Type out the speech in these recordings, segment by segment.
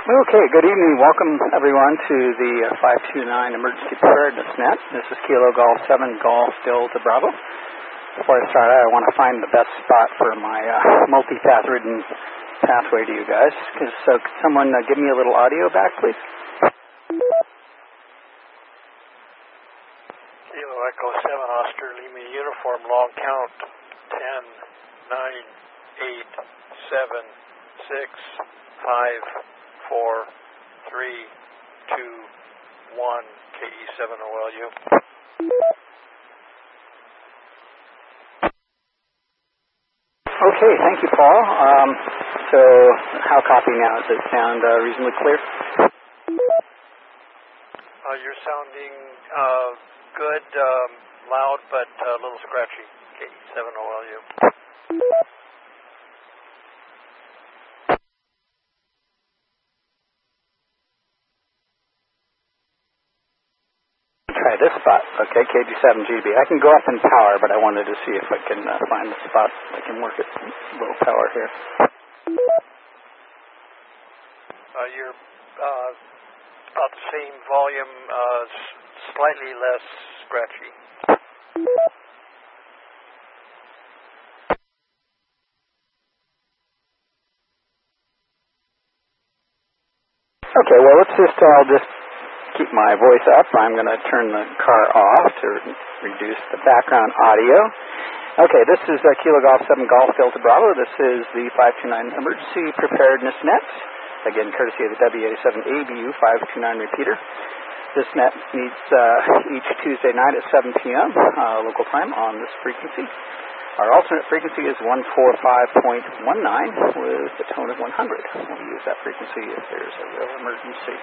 Okay, good evening. Welcome, everyone, to the 529 Emergency Preparedness Net. This is Kilo Golf 7 Golf Delta Bravo. Before I start, I want to find the best spot for my multi-path ridden pathway to you guys. So could someone give me a little audio back, please? Kilo Echo 7 Oscar, Lima Uniform, long count 10, 9, 8, 7, 6, 5, 4, 3, 2, 1, KE7OLU. Okay, thank you, Paul. So how copy now? Does it sound reasonably clear? You're sounding good, loud, but a little scratchy, KE7OLU. Try this spot. Okay, KG7GB. I can go up in power, but I wanted to see if I can find the spot I can work at low power here. You're about the same volume, slightly less scratchy. Okay, well, I'll just keep my voice up. I'm going to turn the car off to reduce the background audio. Okay, this is Kilo Golf 7 Golf Delta Bravo. This is the 529 Emergency Preparedness Net. Again, courtesy of the WA7ABU 529 repeater. This net meets each Tuesday night at 7 p.m. Local time on this frequency. Our alternate frequency is 145.19 with a tone of 100. We'll use that frequency if there's a real emergency.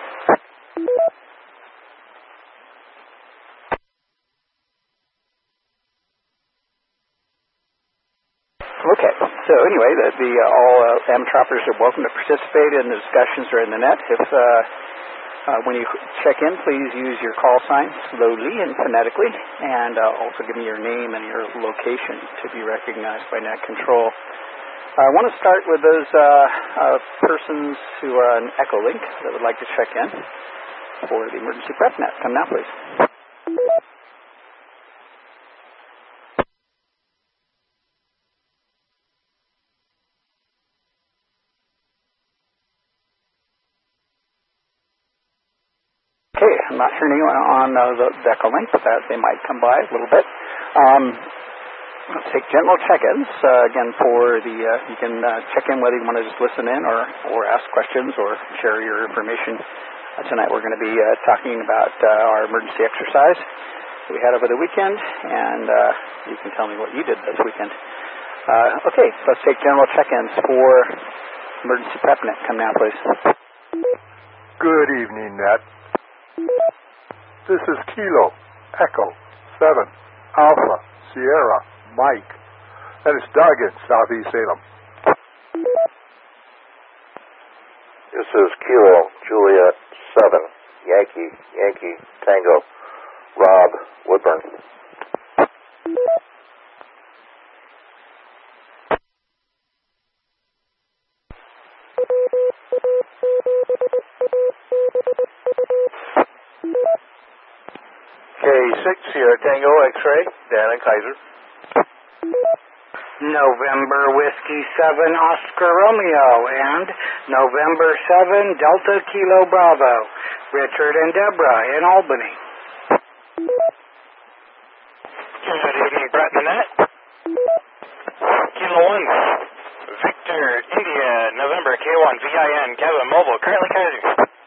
Okay, so anyway, all amateur operators are welcome to participate in the discussions or in the net. If when you check in, please use your call sign slowly and phonetically, and also give me your name and your location to be recognized by net control. I want to start with those persons who are on Echolink that would like to check in for the emergency prep net. Come now, please. Okay, I'm not hearing anyone on the Echolink, but they might come by a little bit. Let's take general check-ins. Again, you can check in whether you want to just listen in or ask questions or share your information. Tonight we're going to be talking about our emergency exercise that we had over the weekend, and you can tell me what you did this weekend. Okay, let's take general check-ins for emergency prep net. Come now, please. Good evening, Net. This is Kilo Echo 7 Alpha Sierra Mike, and it's Doug in Southeast Salem. This is Kilo Juliet 7 Yankee Tango Rob Woodburn. K6 Sierra Tango X-Ray, Dan and Kaiser. November Whiskey 7 Oscar Romeo and November 7 Delta Kilo Bravo, Richard and Deborah in Albany. Good evening, Brett and Annette. Kilo 1 Victor India November K1 VIN Kevin Mobile, currently Kaiser.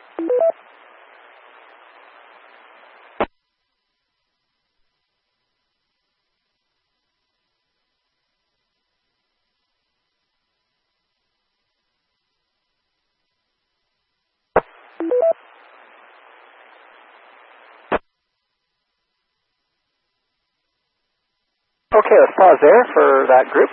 Okay, let's pause there for that group.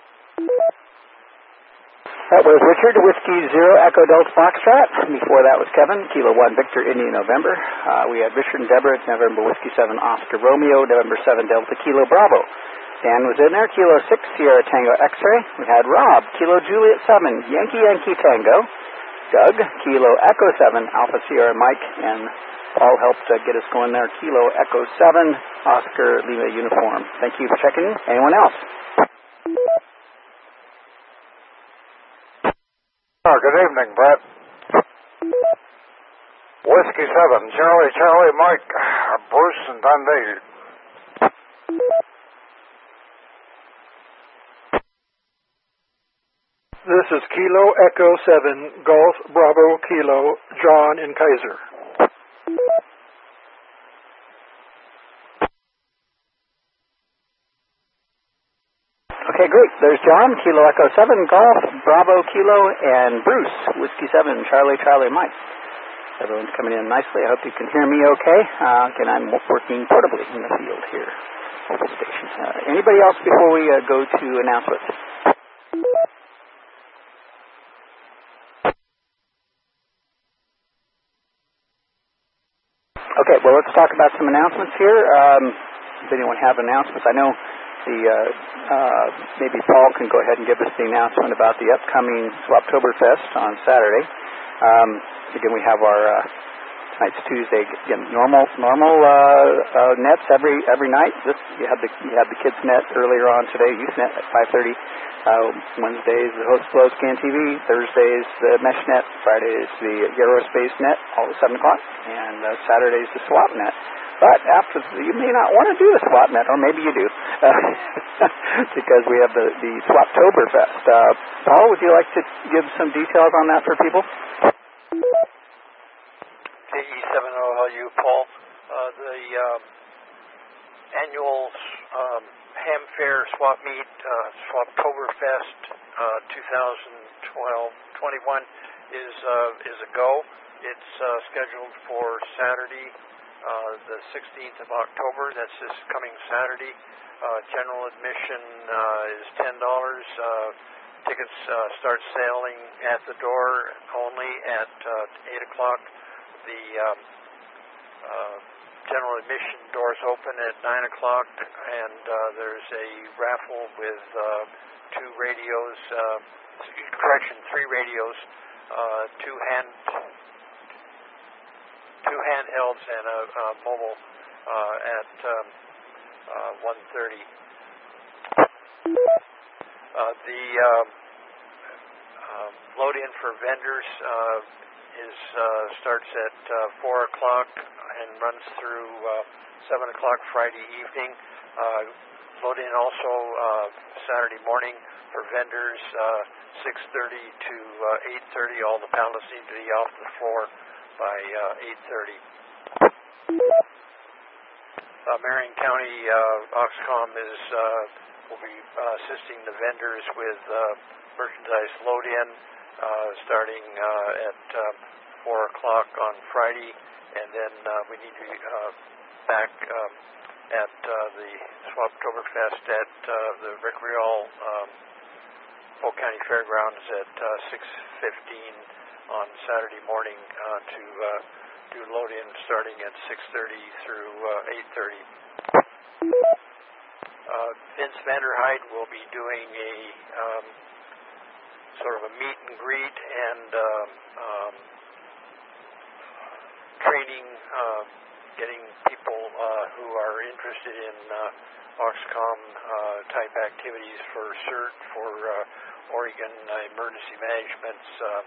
That was Richard, Whiskey 0 Echo Delta Foxtrot. Before that was Kevin, Kilo 1 Victor India November. We had Richard and Deborah, November Whiskey 7 Oscar Romeo, November 7 Delta Kilo Bravo. Dan was in there, Kilo 6 Sierra Tango X-Ray. We had Rob, Kilo Juliet 7 Yankee Tango. Doug, Kilo Echo 7, Alpha Sierra Mike, and Paul helped get us going there. Kilo Echo 7, Oscar Lima Uniform. Thank you for checking in. Anyone else? Good evening, Brett. Whiskey 7, Charlie, Mike, Bruce, and Dundee. This is Kilo Echo 7, Golf Bravo Kilo, John in Kaiser. Okay, great. There's John, Kilo Echo 7, Golf, Bravo Kilo, and Bruce, Whiskey 7, Charlie, Mike. Everyone's coming in nicely. I hope you can hear me okay. Again, I'm working portably in the field here, mobile station. Anybody else before we go to announcements? Okay, well, let's talk about some announcements here. Does anyone have announcements? I know maybe Paul can go ahead and give us the announcement about the upcoming Swaptoberfest on Saturday. Again, we have our tonight's Tuesday. Again, normal nets every night. You had the kids net earlier on today. Youth net at 5:30. Wednesdays the Host Flow Scan TV. Thursdays the Mesh net. Fridays the Aerospace net, all at 7 o'clock. And Saturdays the Swap net. But you may not want to do the Swap net, or maybe you do, because we have the Swaptoberfest. Paul, would you like to give some details on that for people? KE70LU, Paul. The annual Ham Fair Swap Meet, Swaptoberfest 2021 is a go. It's scheduled for Saturday, the 16th of October. That's this coming Saturday. General admission is $10. Tickets start selling at the door only at 8 o'clock. The general admission doors open at 9 o'clock, and there's a raffle with three radios, two handhelds and a mobile at 1:30. The load-in for vendors starts at 4 o'clock and runs through 7 o'clock Friday evening. Load-in also Saturday morning for vendors, 6:30 to 8:30. All the pallets need to be off the floor by 8:30. Marion County Oxcom will be assisting the vendors with merchandise load-in starting at 4 o'clock on Friday, and then we need to be back at the Swaptoberfest at the Rick Rial Polk County Fairgrounds at 6:15 on Saturday morning to do load-in starting at 6:30 through 8:30. Vince Vanderhyde will be doing a sort of a meet and greet and training, getting people who are interested in Oxcom type activities for CERT, for Oregon Emergency Management's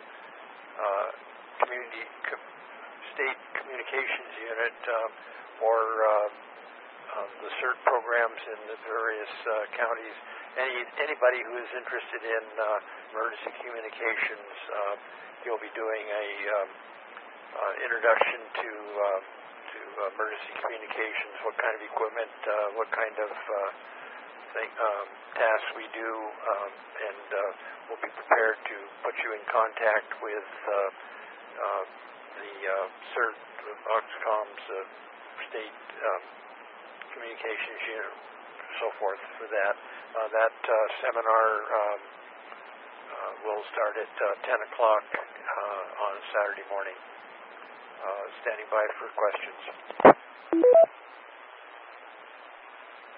State Communications Unit, or the CERT programs in the various counties. Anybody who is interested in emergency communications, he'll be doing a introduction to emergency communications, what kind of equipment, what kind of tasks we do, and we'll be prepared to put you in contact with the CERT, Oxcom's state communications unit, so forth for that. That seminar will start at 10 o'clock on Saturday morning. Standing by for questions.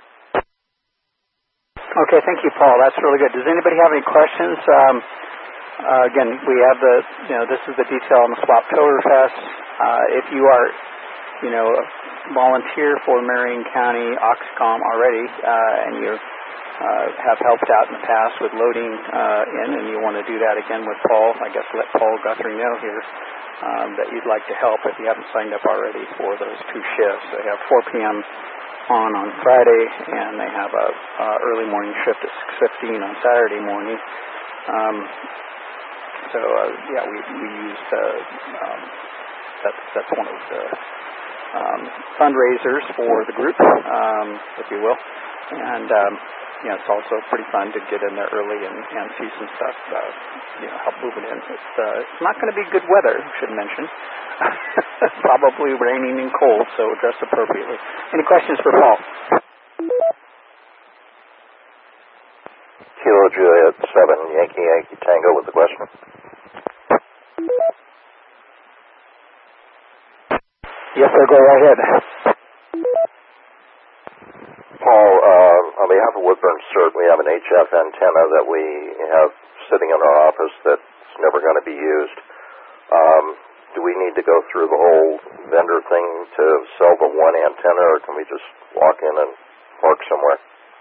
Okay, thank you, Paul. That's really good. Does anybody have any questions? again, we have this is the detail on the Swaptoberfest. If you are, a volunteer for Marion County Oxcom already, and you have helped out in the past with loading and you want to do that again with Paul, I guess let Paul Guthrie know here that you'd like to help if you haven't signed up already for those 2 shifts. They have 4 p.m. on Friday, and they have a early morning shift at 6:15 on Saturday morning. We use that's one of the fundraisers for the group, if you will, and it's also pretty fun to get in there early and see some stuff, help move it in. It's not going to be good weather, should mention. Probably raining and cold, so dress appropriately. Any questions for Paul? Kilo Juliet 7, Yankee Tango with the question. Yes, sir, go right ahead. Paul, on behalf of Woodburn CERT, we have an HF antenna that we have sitting in our office that's never going to be used. Do we need to go through the whole vendor thing to sell the one antenna, or can we just walk in and park somewhere?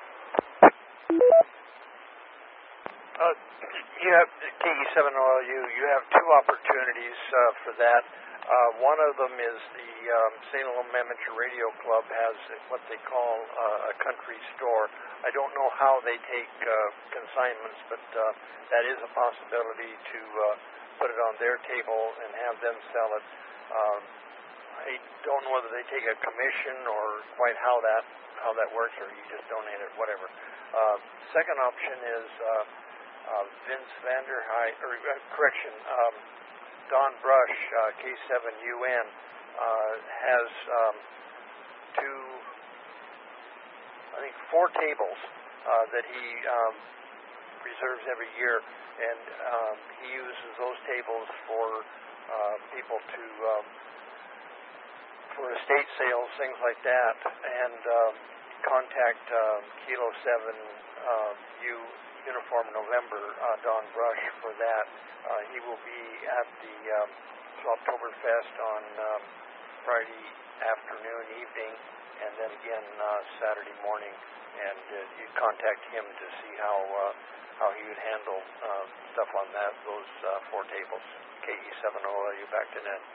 You have KE7OLU. You have 2 opportunities for that. One of them is the St. Louis Amateur Radio Club has what they call a country store. I don't know how they take consignments, but that is a possibility to put it on their table and have them sell it. I don't know whether they take a commission or quite how that works, or you just donate it, whatever. Second option is Vince Vanderheide, Don Brush, K7UN, has 4 tables that he reserves every year, and he uses those tables for people for estate sales, things like that, and contact Kilo 7 Uniform November, Don Brush, for that. He will be at the Swaptoberfest on Friday afternoon, evening, and then again Saturday morning. And you contact him to see how he would handle stuff on those 4 tables. KE7OLU back to net.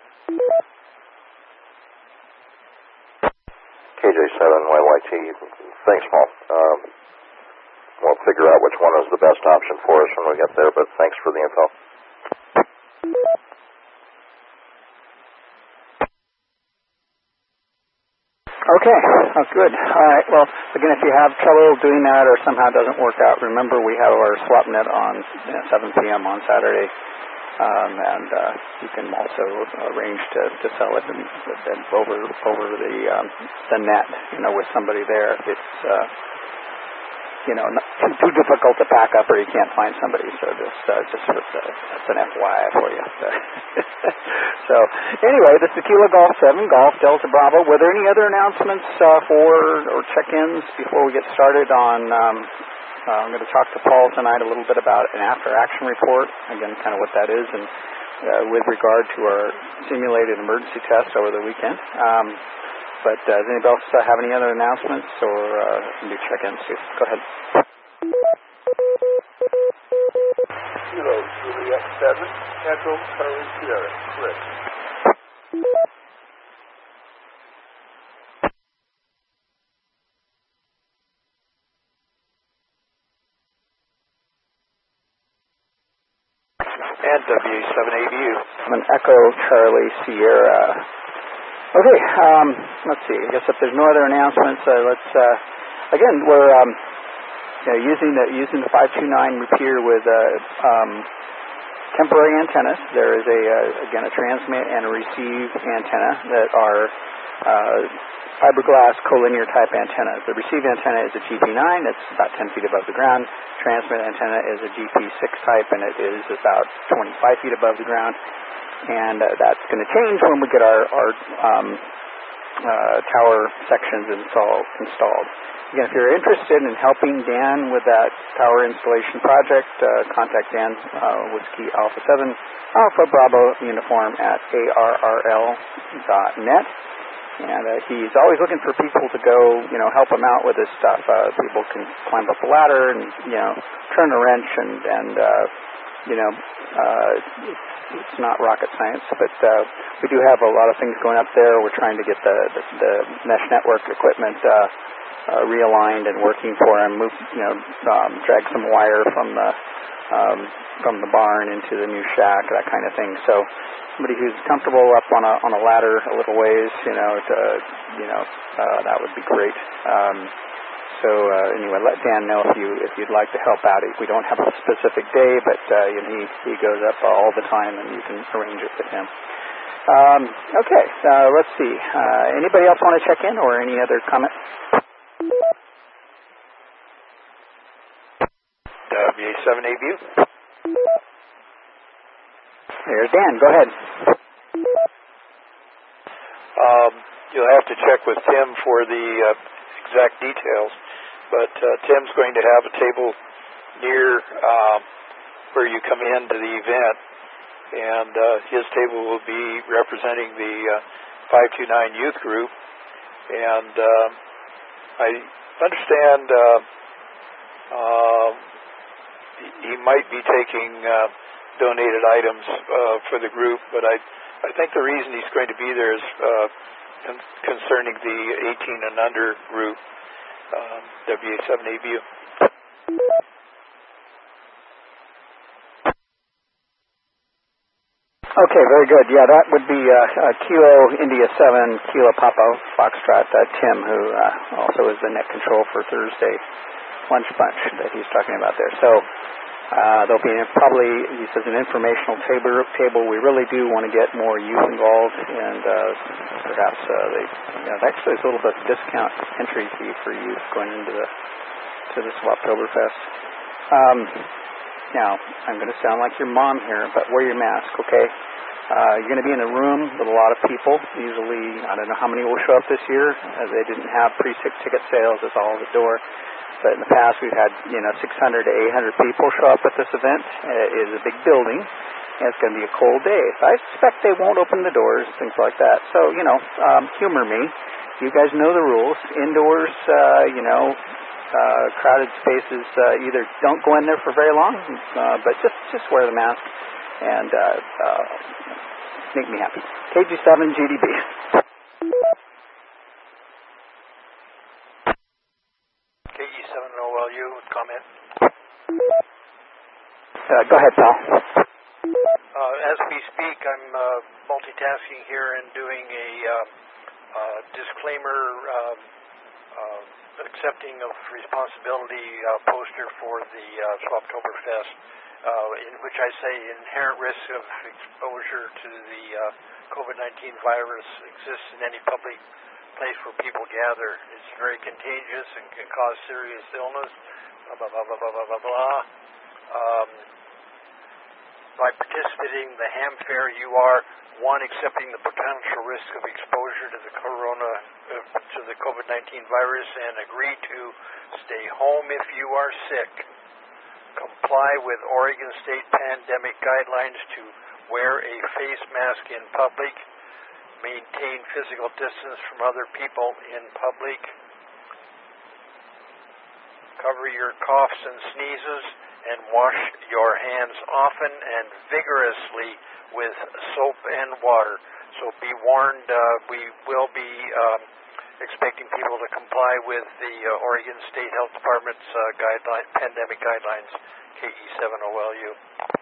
KJ7YYT. Thanks, Paul. We'll figure out which one is the best option for us when we get there, but thanks for the info. Okay, that's good. All right, well, again, if you have trouble doing that or somehow it doesn't work out, remember we have our SwapNet on 7 p.m. on Saturday, and you can also arrange to sell it and over the net, with somebody there if it's not too difficult to pack up or you can't find somebody. So that's an FYI for you. So anyway, this is Kilo Golf 7, Golf Delta Bravo. Were there any other announcements or check-ins before we get started on? I'm going to talk to Paul tonight a little bit about an after-action report, again, kind of what that is, and with regard to our simulated emergency test over the weekend. But does anybody else have any other announcements or new check-ins? Go ahead. Kilo Juliet 7, Echo Charlie Sierra, Chris. And W7ABU. An Echo Charlie Sierra. Okay, let's see. I guess if there's no other announcements, let's again, we're using the 529 repeater with temporary antennas. There is a transmit and a receive antenna that are fiberglass collinear type antennas. The receive antenna is a GP9. It's about 10 feet above the ground. Transmit antenna is a GP6 type, and it is about 25 feet above the ground. And that's going to change when we get our tower sections installed. Again, if you're interested in helping Dan with that tower installation project, contact Dan, Whiskey Alpha 7, Alpha Bravo Uniform at arrl.net. And he's always looking for people to go, help him out with this stuff. People can climb up a ladder and, turn a wrench and it's not rocket science, but we do have a lot of things going up there. We're trying to get the mesh network equipment realigned and working for him. Drag some wire from the barn into the new shack, that kind of thing. So somebody who's comfortable up on a ladder a little ways, that would be great. Anyway, let Dan know if you'd like to help out. We don't have a specific day, but he goes up all the time, and you can arrange it with him. Okay, let's see. Anybody else want to check in or any other comment? WA7ABU. There's Dan. Go ahead. You'll have to check with Tim for the exact details, but Tim's going to have a table near where you come into the event, and his table will be representing the 529 youth group, and I understand he might be taking donated items for the group, but I think the reason he's going to be there is concerning the 18 and under group, WA7ABU. Okay, very good. Yeah, that would be Kilo India 7, Kilo Papa Foxtrot, Tim, who also is the net control for Thursday lunch bunch that he's talking about there. So there'll be probably, he says, an informational table. We really do want to get more youth involved, and perhaps actually there's a little bit of discount entry fee for youth going into the Swaptoberfest. Now, I'm going to sound like your mom here, but wear your mask, okay? You're going to be in a room with a lot of people. Usually, I don't know how many will show up this year. They didn't have pre-ticket sales. It's all at the door. But in the past, we've had 600 to 800 people show up at this event. It is a big building, and it's going to be a cold day. So I suspect they won't open the doors, things like that. So, humor me. You guys know the rules. Indoors, crowded spaces, either don't go in there for very long, but just wear the mask and make me happy. KG7 GDB. KG7OLU, comment. Go ahead, pal. As we speak, I'm multitasking here and doing a disclaimer accepting of responsibility poster for the Swaptoberfest, in which I say inherent risk of exposure to the COVID-19 virus exists in any public place where people gather. It's very contagious and can cause serious illness, blah, blah, blah, blah, blah, blah, blah. By participating in the ham fair, you are, one, accepting the potential risk of exposure to the COVID-19 virus, and agree to stay home if you are sick. Comply with Oregon State pandemic guidelines to wear a face mask in public. Maintain physical distance from other people in public. Cover your coughs and sneezes, and wash your hands often and vigorously with soap and water. So be warned, we will be expecting people to comply with the Oregon State Health Department's pandemic guidelines, KE7OLU.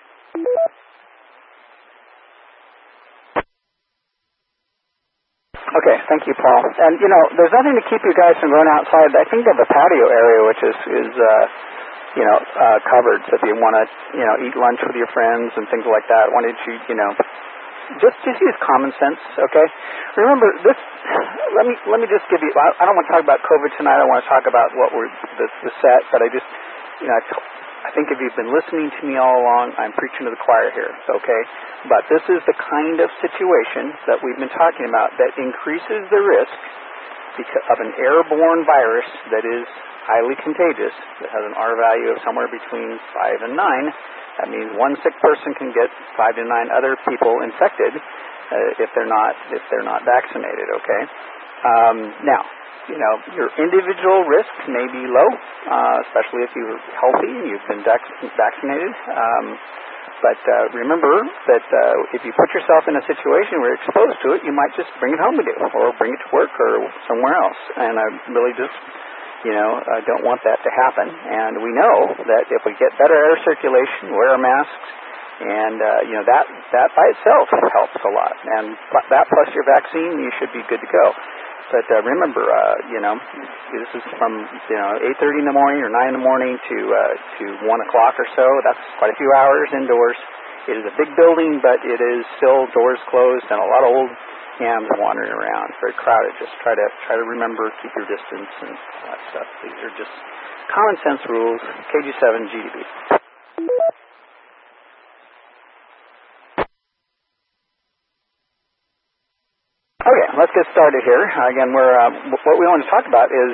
Okay, thank you, Paul. And, there's nothing to keep you guys from going outside. I think they have a patio area, which is covered. So if you want to, eat lunch with your friends and things like that, why don't you, just use common sense, okay? Remember this. Let me just give you. I don't want to talk about COVID tonight. I want to talk about what the set. But I I think if you've been listening to me all along, I'm preaching to the choir here, okay? But this is the kind of situation that we've been talking about that increases the risk of an airborne virus that is highly contagious, that has an R value of somewhere between 5 and 9. That means one sick person can get 5 to 9 other people infected if they're not vaccinated, okay? Now, your individual risk may be low, especially if you're healthy and you've been vaccinated. But remember that if you put yourself in a situation where you're exposed to it, you might just bring it home with you or bring it to work or somewhere else. And I really just, I don't want that to happen. And we know that if we get better air circulation, wear our masks, and that by itself helps a lot. And that plus your vaccine, you should be good to go. But remember, this is from 8:30 in the morning or 9 in the morning to 1 o'clock or so. That's quite a few hours indoors. It is a big building, but it is still doors closed and a lot of old hams wandering around. It's very crowded. Just try to remember, keep your distance and all that stuff. These are just common sense rules. KG7 GDB. Okay, let's get started here. Again, what we want to talk about is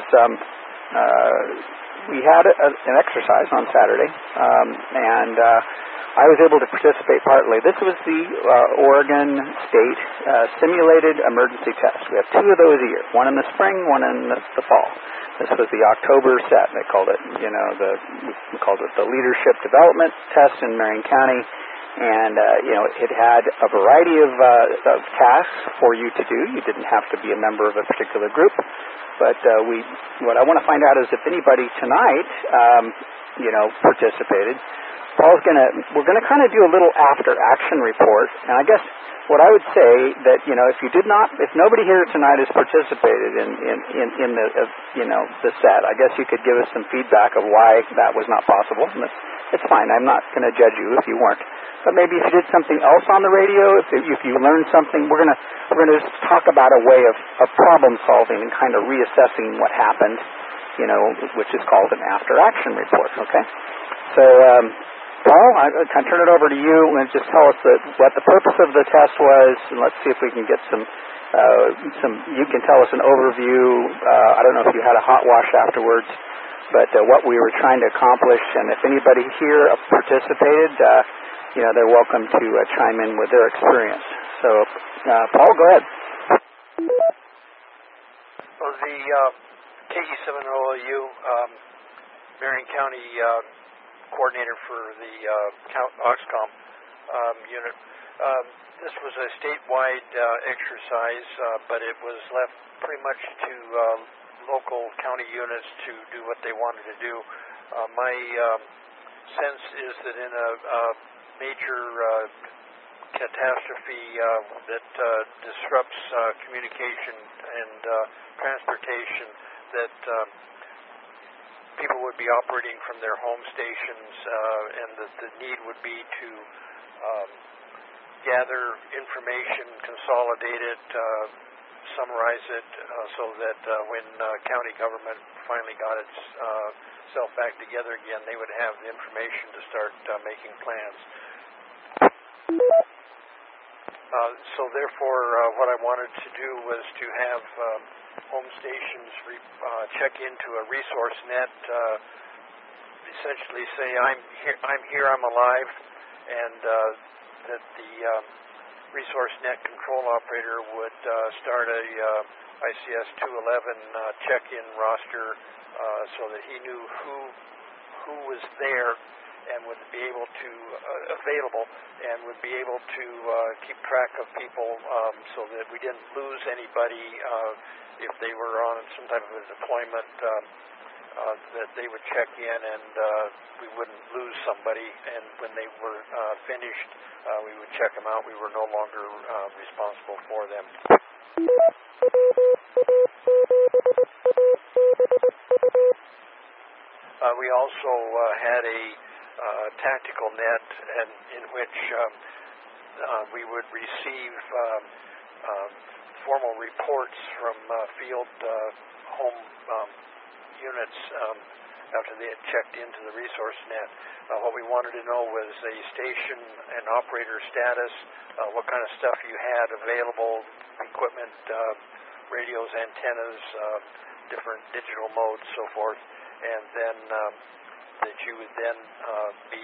we had an exercise on Saturday, and I was able to participate partly. This was the Oregon State Simulated Emergency Test. We have 2 of those a year, one in the spring, one in the fall. This was the October set. They called it, we called it the Leadership Development Test in Marion County. And, it had a variety of tasks for you to do. You didn't have to be a member of a particular group. But what I want to find out is if anybody tonight, participated. We're going to kind of do a little after-action report. And I guess what I would say that, if nobody here tonight has participated in the set, I guess you could give us some feedback of why that was not possible. And it's fine. I'm not going to judge you if you weren't. But maybe if you did something else on the radio, if you learned something, we're gonna just talk about a way of problem solving and kind of reassessing what happened, which is called an after action report. Okay, so Paul, I can turn it over to you and just tell us what the purpose of the test was, and let's see if we can get some. You can tell us an overview. I don't know if you had a hot wash afterwards, but what we were trying to accomplish, and if anybody here participated. They're welcome to chime in with their experience. So, Paul, go ahead. Well, the KG7OLU Marion County coordinator for the Oxcom unit. This was a statewide exercise, but it was left pretty much to local county units to do what they wanted to do. My sense is that in a major catastrophe that disrupts communication and transportation, that people would be operating from their home stations, and that the need would be to gather information, consolidate it, summarize it, so that when county government finally got itself back together again, they would have the information to start making plans. So therefore, what I wanted to do was to have home stations check into a resource net, essentially say, I'm here, I'm alive, and that the resource net control operator would start a ICS 211 check-in roster so that he knew who was there and would be able to available and would be able to keep track of people so that we didn't lose anybody if they were on some type of a deployment, that they would check in and we wouldn't lose somebody, and when they were finished, we would check them out. We were no longer responsible for them. We also had a tactical net in which we would receive formal reports from field home units after they had checked into the resource net. What we wanted to know was a station and operator status, what kind of stuff you had available, equipment, radios, antennas, different digital modes, so forth, and then that you would then be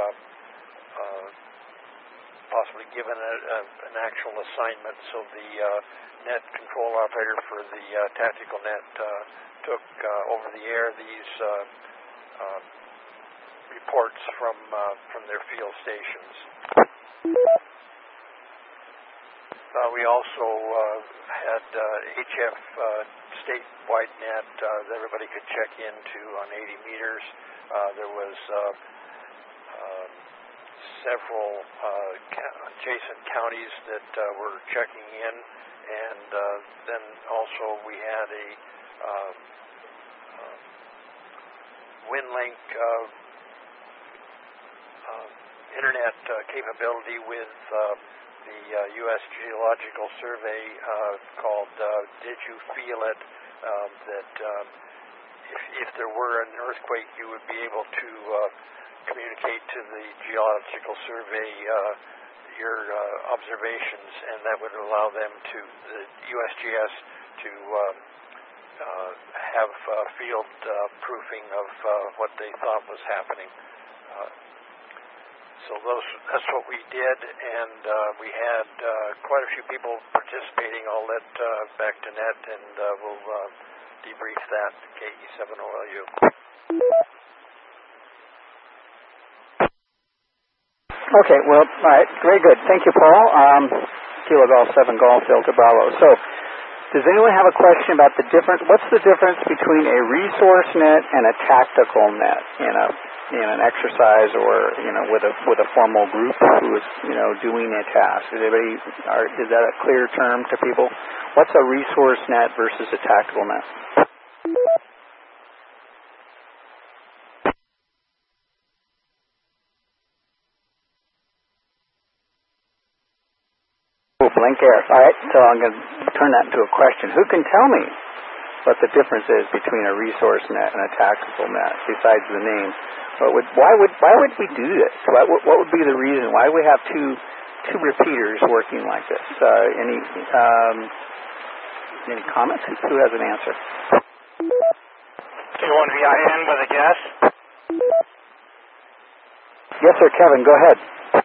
possibly given an actual assignment. So the net control operator for the tactical net took over the air these reports from their field stations. We also had HF statewide net that everybody could check into on 80 meters. There was several adjacent counties that were checking in, and then also we had a WinLink internet capability with the U.S. Geological Survey called Did You Feel It? That if there were an earthquake, you would be able to communicate to the Geological Survey your observations, and that would allow them to, the USGS, to have field proofing of what they thought was happening. So that's what we did, and we had quite a few people participating. I'll let back to Net, and we'll debrief that, KE7OLU. Okay, well, all right, very good. Thank you, Paul. Kilo Golf 7 Golf Delta Bravo. So, does anyone have a question about the difference? What's the difference between a resource net and a tactical net in an exercise, or with a formal group who is doing a task? Is that a clear term to people? What's a resource net versus a tactical net? Blank air. All right, so I'm going to turn that into a question. Who can tell me what the difference is between a resource net and a tactical net, besides the name? Why would we do this? What would be the reason? Why do we have two repeaters working like this? Any comments? Who has an answer? K1VIN with a guess. Yes, sir, Kevin. Go ahead.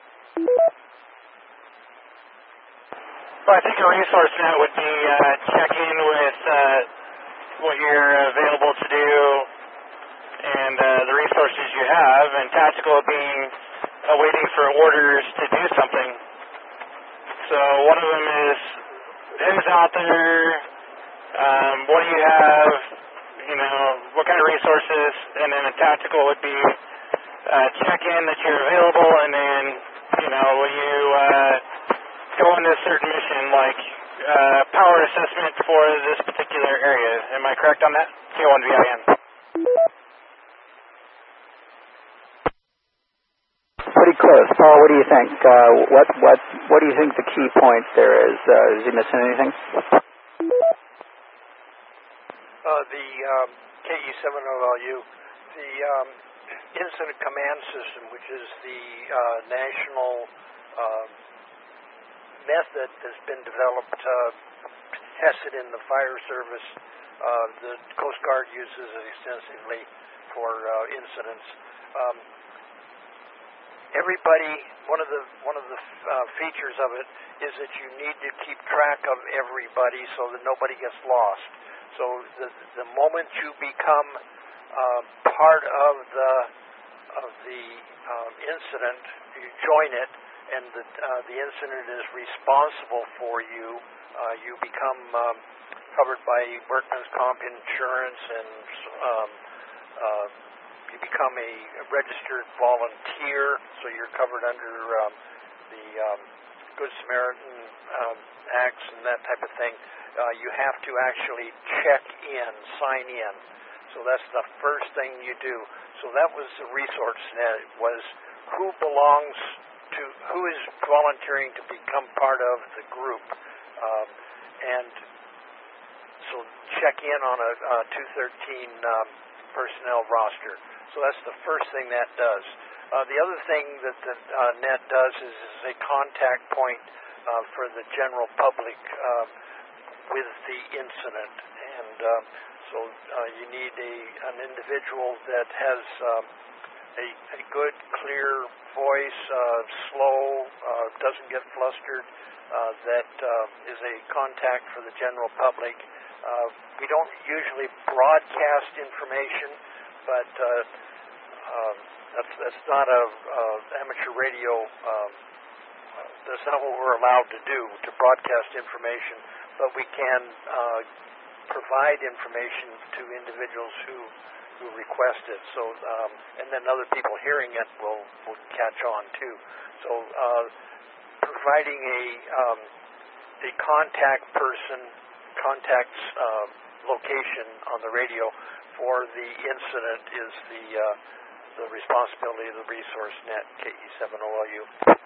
Well, I think a resource net would be check in with what you're available to do and the resources you have, and tactical being waiting for orders to do something. So one of them is who's out there, what do you have, what kind of resources, and then a tactical would be check in that you're available, and then, will you go on this certain mission, like power assessment for this particular area. Am I correct on that? K1VIN. Pretty close. Paul, what do you think? What do you think the key point there is? Is he missing anything? The KE7OLU, the Incident Command System, which is the national method that's been developed, tested in the fire service. The Coast Guard uses it extensively for incidents. Everybody, one of the features of it is that you need to keep track of everybody so that nobody gets lost. So the moment you become part of the incident, you join it, and the incident is responsible for you. You become covered by workman's comp insurance, and you become a registered volunteer, so you're covered under the Good Samaritan Acts and that type of thing. You have to actually check in, sign in. So that's the first thing you do. So that was the resource net, was who belongs to, who is volunteering to become part of the group. And so check in on a 213 personnel roster. So that's the first thing that does. The other thing that the net does is a contact point for the general public with the incident. And so you need an individual that has a good, clear voice, slow, doesn't get flustered, that is a contact for the general public. We don't usually broadcast information, but that's not amateur radio. That's not what we're allowed to do, to broadcast information. But we can provide information to individuals who request it. So, and then other people hearing it will catch on too. So, providing a contact person, contact's location on the radio for the incident is the responsibility of the resource net, KE7OLU.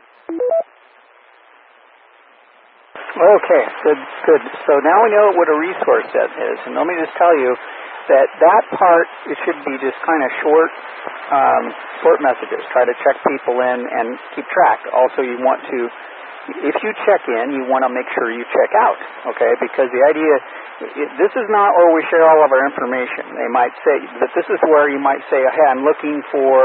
Okay, good. So now we know what a resource net is, and let me just tell you that part, it should be just kind of short messages. Try to check people in and keep track. Also, you want to, if you check in, you want to make sure you check out, okay? Because the idea, this is not where we share all of our information. They might say that this is where you might say, hey, I'm looking for,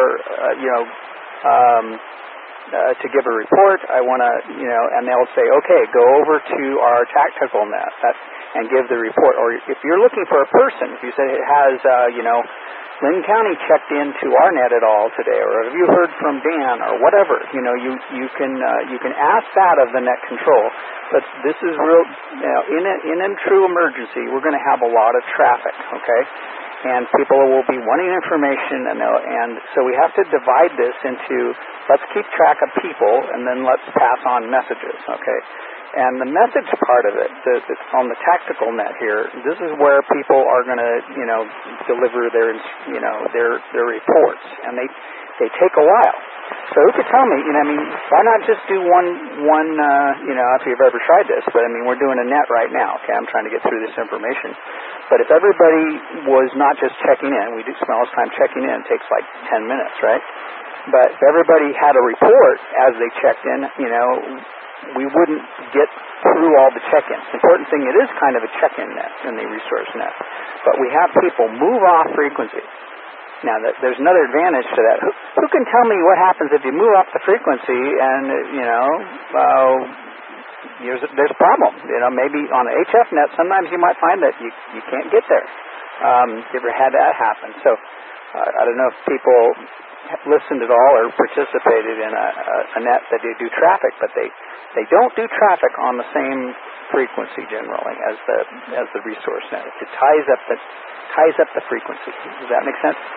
to give a report. I want to, and they'll say, okay, go over to our tactical net and give the report. Or if you're looking for a person, if you say it has, Lynn County checked into our net at all today, or have you heard from Dan, or whatever, you can ask that of the net control. But this is real, in a true emergency, we're going to have a lot of traffic, okay? And people will be wanting information, and so we have to divide this into, let's keep track of people, and then let's pass on messages, okay? And the message part of it, that's on the tactical net here, this is where people are going to, deliver their reports, and they take a while. So who could tell me, why not just do one, if you've ever tried this, but we're doing a net right now, okay? I'm trying to get through this information. But if everybody was not just checking in, we do spend all this time checking in, it takes like 10 minutes, right? But if everybody had a report as they checked in, we wouldn't get through all the check-ins. The important thing, it is kind of a check-in net in the resource net. But we have people move off frequency. Now, there's another advantage to that. Who can tell me what happens if you move off the frequency and, there's a problem. Maybe on the HF net, sometimes you might find that you can't get there. You ever had that happen? So I don't know if people have listened at all or participated in a net that they do traffic, but they don't do traffic on the same frequency generally as the resource net. It ties up the frequency. Does that make sense?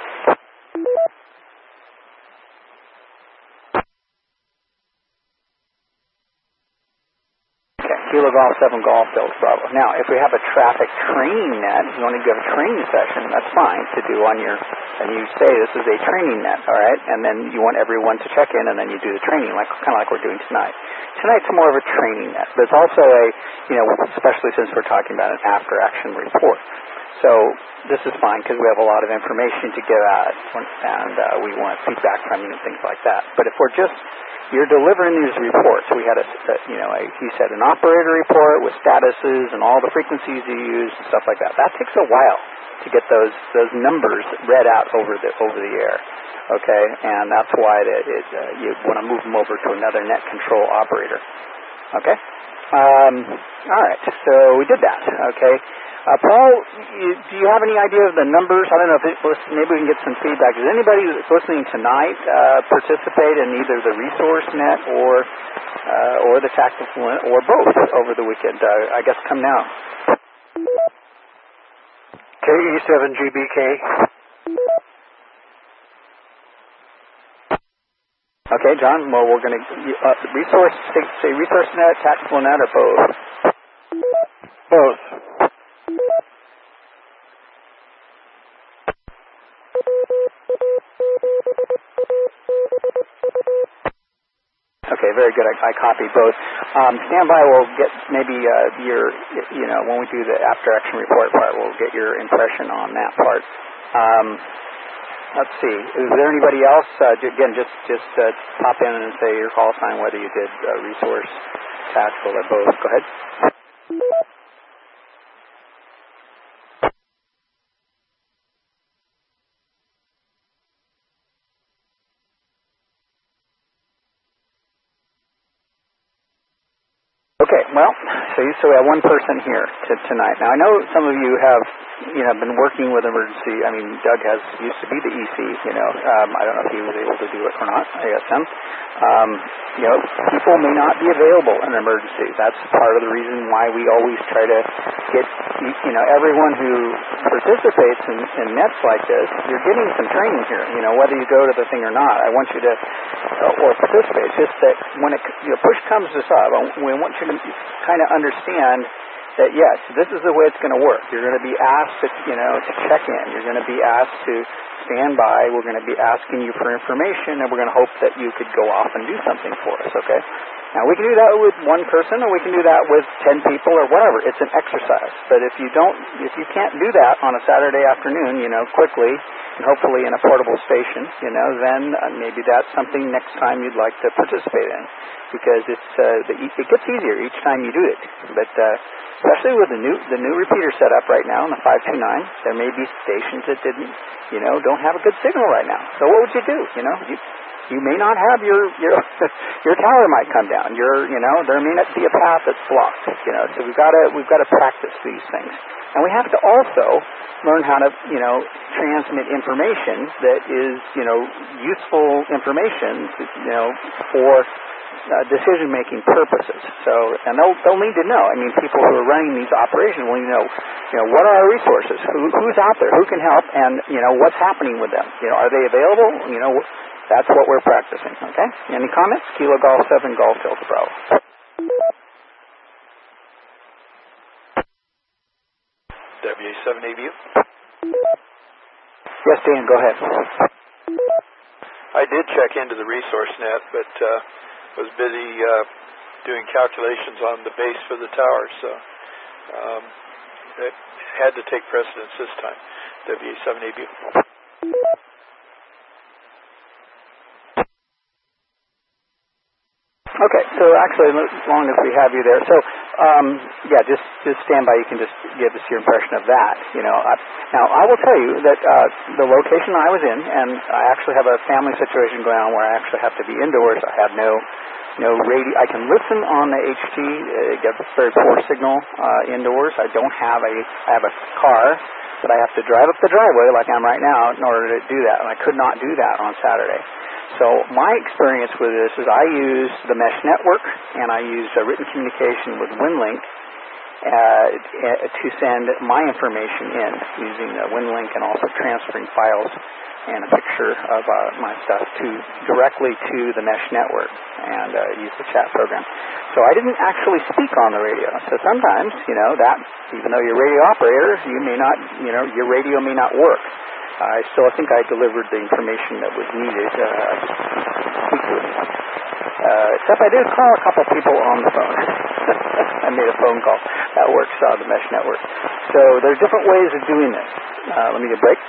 Kilo Golf 7 Golf Delta Bravo. Now, if we have a traffic training net, you want to give a training session, that's fine to do on and you say this is a training net, all right? And then you want everyone to check in, and then you do the training, kind of like we're doing tonight. Tonight's more of a training net, but it's also especially since we're talking about an after-action report. So this is fine because we have a lot of information to give out, and we want feedback from you and things like that. But if you're delivering these reports. We had he said an operator report with statuses and all the frequencies you use and stuff like that. That takes a while to get those numbers read out over the air. Okay, and that's why you want to move them over to another net control operator. Okay, all right. So we did that. Okay. Paul, do you have any idea of the numbers? I don't know if maybe we can get some feedback. Does anybody that's listening tonight participate in either the resource net or the tactical net or both over the weekend? I guess come now. KE7GBK. Okay, John. Well, we're going to say resource net, tactical net, or both. Both. Okay, very good. I copied both. Stand by. We'll get maybe when we do the after action report part, we'll get your impression on that part. Let's see. Is there anybody else? Again, just pop in and say your call sign, whether you did resource, tactical, or both. Go ahead. Okay, well, so we have one person here tonight. Now, I know some of you have, been working with emergency. I mean, Doug used to be the EC, I don't know if he was able to do it or not, ASM. People may not be available in an emergency. That's part of the reason why we always try to get, everyone who participates in nets like this, you're getting some training here, whether you go to the thing or not. I want you to, or participate. It's just that when push comes to shove, we want you to kind of understand that, yes, this is the way it's going to work. You're going to be asked to check in. You're going to be asked to stand by. We're going to be asking you for information, and we're going to hope that you could go off and do something for us, okay? Now, we can do that with one person, or we can do that with 10 people, or whatever. It's an exercise. But if you can't do that on a Saturday afternoon, quickly, and hopefully in a portable station, then maybe that's something next time you'd like to participate in, because it gets easier each time you do it. But especially with the new repeater setup right now in the 529, there may be stations that don't have a good signal right now. So what would you do? You may not have your tower might come down. There may not be a path that's blocked. So we've got to practice these things, and we have to also learn how to transmit information that is useful information for decision-making purposes. So, and they'll need to know. I mean, people who are running these operations will need to know, what are our resources? Who's out there? Who can help? And what's happening with them? Are they available? That's what we're practicing. Okay. Any comments? Kilo Golf 7 Golf Delta Bravo. WA7ABU. Yes, Dan. Go ahead. I did check into the resource net, but was busy doing calculations on the base for the tower, so it had to take precedence this time. WA7ABU. Okay, so actually, as long as we have you there, so just stand by. You can just give us your impression of that. Now I will tell you that the location I was in, and I actually have a family situation going on where I actually have to be indoors. I have no radio. I can listen on the HT. Get a very poor signal indoors. I have a car, but I have to drive up the driveway like I'm right now in order to do that, and I could not do that on Saturday. So my experience with this is I used the mesh network, and I used a written communication with WinLink to send my information in using the WinLink and also transferring files and a picture of my stuff directly to the mesh network and use the chat program. So I didn't actually speak on the radio. So sometimes, that even though you're a radio operator, you may not, your radio may not work. I think I delivered the information that was needed. Except I did call a couple people on the phone. I made a phone call. That works on the mesh network. So there's different ways of doing this. Let me get a break.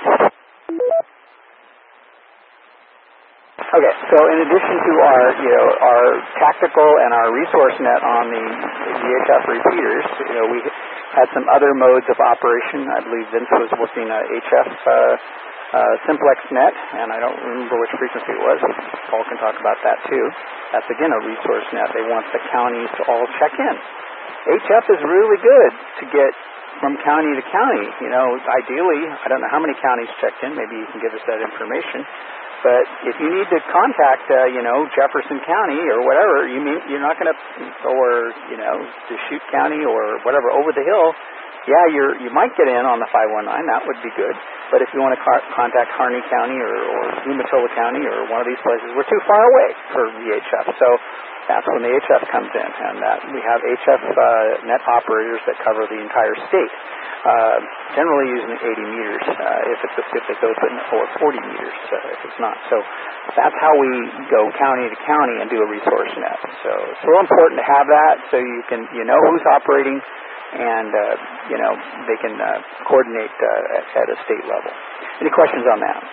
Okay, so in addition to our tactical and our resource net on the VHF repeaters, we had some other modes of operation. I believe Vince was working HF simplex net, and I don't remember which frequency it was. Paul can talk about that too. That's again a resource net. They want the counties to all check in. HF is really good to get from county to county. Ideally, I don't know how many counties checked in. Maybe you can give us that information. But if you need to contact, Jefferson County or whatever, you're not going to, or Deschutes County or whatever over the hill. Yeah, you might get in on the 519. That would be good. But if you want to contact Harney County or Umatilla County or one of these places, we're too far away for VHF. So that's when the HF comes in, and that we have HF net operators that cover the entire state. generally using 80 meters if it's a Pacific Open, or 40 meters if it's not. So that's how we go county to county and do a resource net. So it's real important to have that, so you know who's operating, and they can coordinate at a state level. Any questions on that?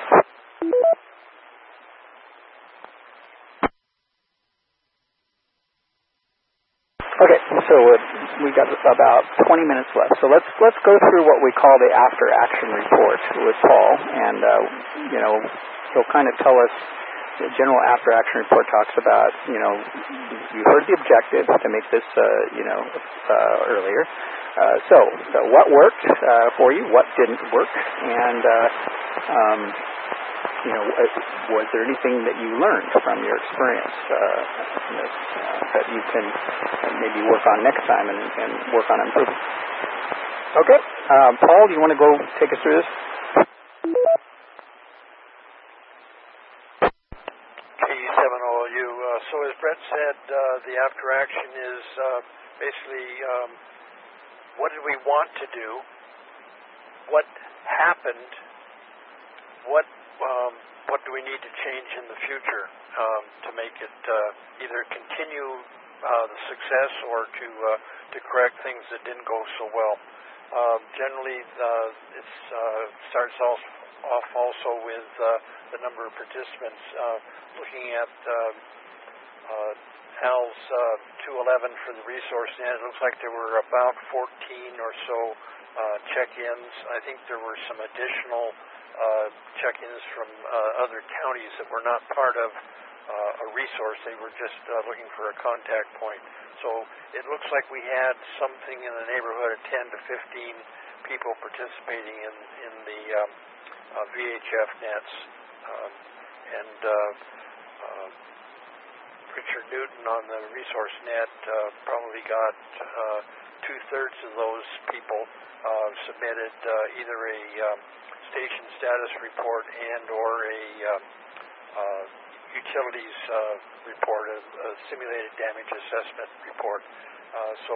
Okay, so we got about 20 minutes left. So let's go through what we call the after action report with Paul, and he'll kind of tell us. The general after action report talks about you heard the objective to make this earlier. So what worked for you? What didn't work? And was there anything that you learned from your experience that you can maybe work on next time and work on improving? Okay, Paul, do you want to go take us through this? KE7OLU. So as Brett said, the after action is basically what did we want to do? What happened? What do we need to change in the future to make it either continue the success or to correct things that didn't go so well? Generally, it starts off also with the number of participants. Looking at Al's 211 for the resource net, it looks like there were about 14 or so check-ins. I think there were some additional check-ins from other counties that were not part of a resource. They were just looking for a contact point. So it looks like we had something in the neighborhood of 10 to 15 people participating in the VHF nets. Richard Newton on the resource net probably got 2/3 of those people submitted either a station status report and or a utilities report, a simulated damage assessment report. So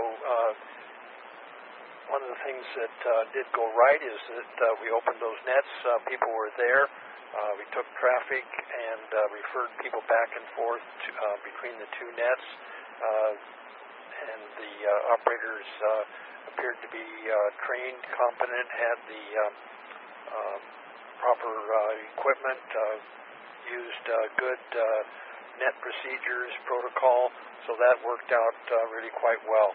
one of the things that did go right is that we opened those nets. People were there. We took traffic and referred people back and forth between the two nets. And the operators appeared to be trained, competent, had the proper equipment, used good net procedures, protocol, so that worked out really quite well.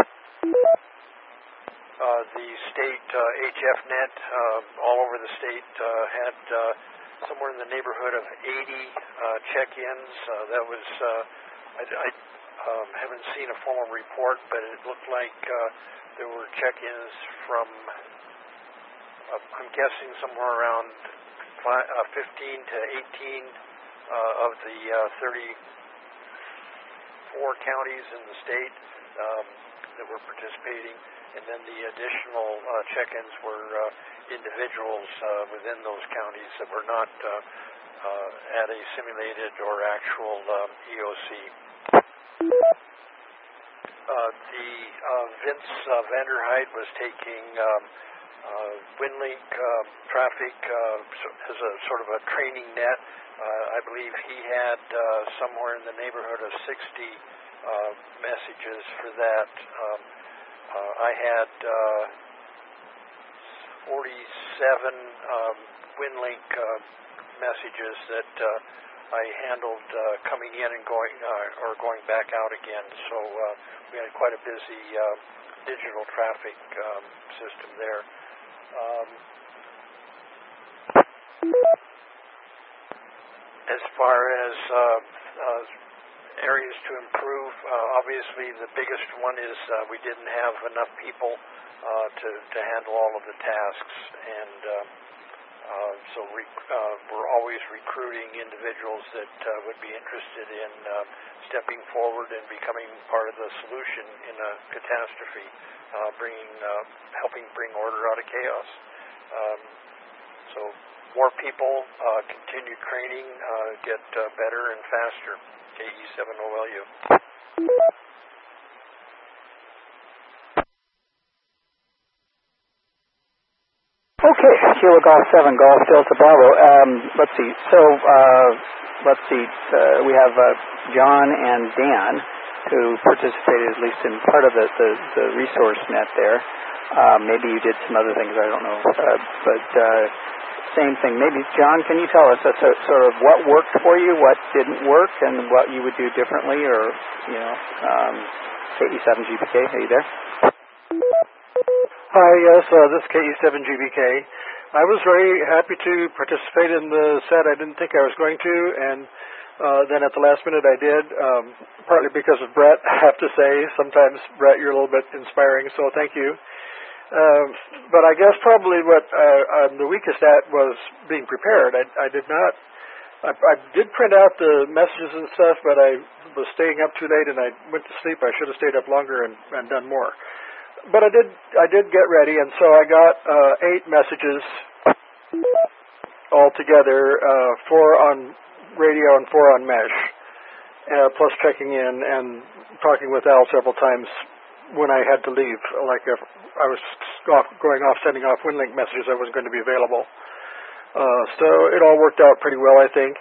The state HF net all over the state had somewhere in the neighborhood of 80 check-ins. That was, I haven't seen a formal report, but it looked like there were check-ins from, I'm guessing somewhere around 15 to 18 of the 34 counties in the state that were participating, and then the additional check-ins were individuals within those counties that were not at a simulated or actual EOC. The Vince Vanderheid was taking WinLink traffic as a sort of a training net. I believe he had somewhere in the neighborhood of 60 messages for that. I had 47 WinLink messages that I handled coming in and going or going back out again. So we had quite a busy digital traffic system there. As far as areas to improve, obviously the biggest one is we didn't have enough people to handle all of the tasks, and so we're always recruiting individuals that would be interested in stepping forward and becoming part of the solution in a catastrophe, helping bring order out of chaos. So more people, continued training, get better and faster. KE7OLU. Okay, Kilo Golf 7, Golf Delta Bravo. Let's see. So, we have John and Dan who participated at least in part of the resource net there. Maybe you did some other things, I don't know. But same thing. Maybe, John, can you tell us sort of what worked for you, what didn't work, and what you would do differently, or, KE7GBK, are you there? Hi, yes, this is KE7GBK. I was very happy to participate in the set. I didn't think I was going to, and then at the last minute I did, partly because of Brett, I have to say. Sometimes, Brett, you're a little bit inspiring, so thank you. But I guess probably what I'm the weakest at was being prepared. I did print out the messages and stuff, but I was staying up too late and I went to sleep. I should have stayed up longer and done more. But I did get ready, and so I got 8 messages altogether, 4 on radio and 4 on mesh, plus checking in and talking with Al several times when I had to leave. Like if I was going off, sending off WinLink messages, I wasn't going to be available. So it all worked out pretty well, I think.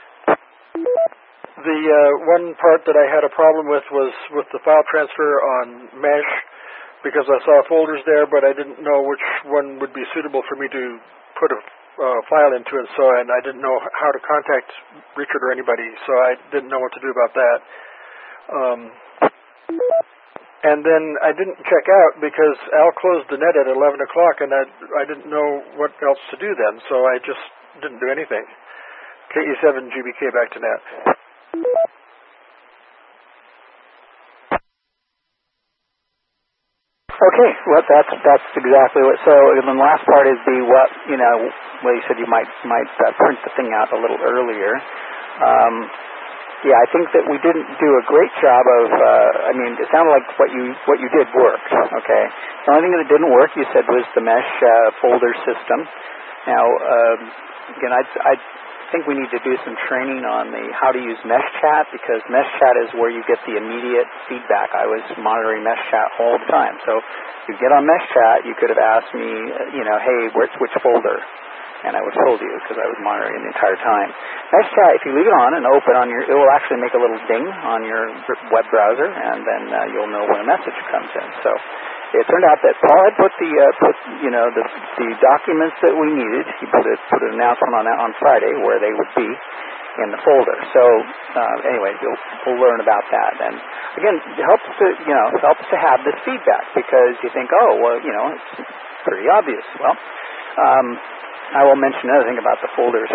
The one part that I had a problem with was with the file transfer on mesh, because I saw folders there, but I didn't know which one would be suitable for me to put a file into it, and I didn't know how to contact Richard or anybody, so I didn't know what to do about that. And then I didn't check out because Al closed the net at 11 o'clock, and I didn't know what else to do then, so I just didn't do anything. KE7GBK back to net. Okay, well, that's exactly what. So the last part is well, you said you might print the thing out a little earlier. Yeah, I think that we didn't do a great job of. It sounded like what you did worked. Okay, the only thing that didn't work, you said, was the mesh folder system. Now, again, I think we need to do some training on how to use MeshChat, because MeshChat is where you get the immediate feedback. I was monitoring MeshChat all the time. So you get on MeshChat, you could have asked me, hey, which folder? And I would have told you because I was monitoring the entire time. MeshChat, if you leave it on and open it will actually make a little ding on your web browser, and then you'll know when a message comes in. So it turned out that Paul had put the documents that we needed. He put an announcement on Friday where they would be in the folder. So anyway, we'll learn about that. And again, it helps to have this feedback, because you think, it's pretty obvious. Well, I will mention another thing about the folders.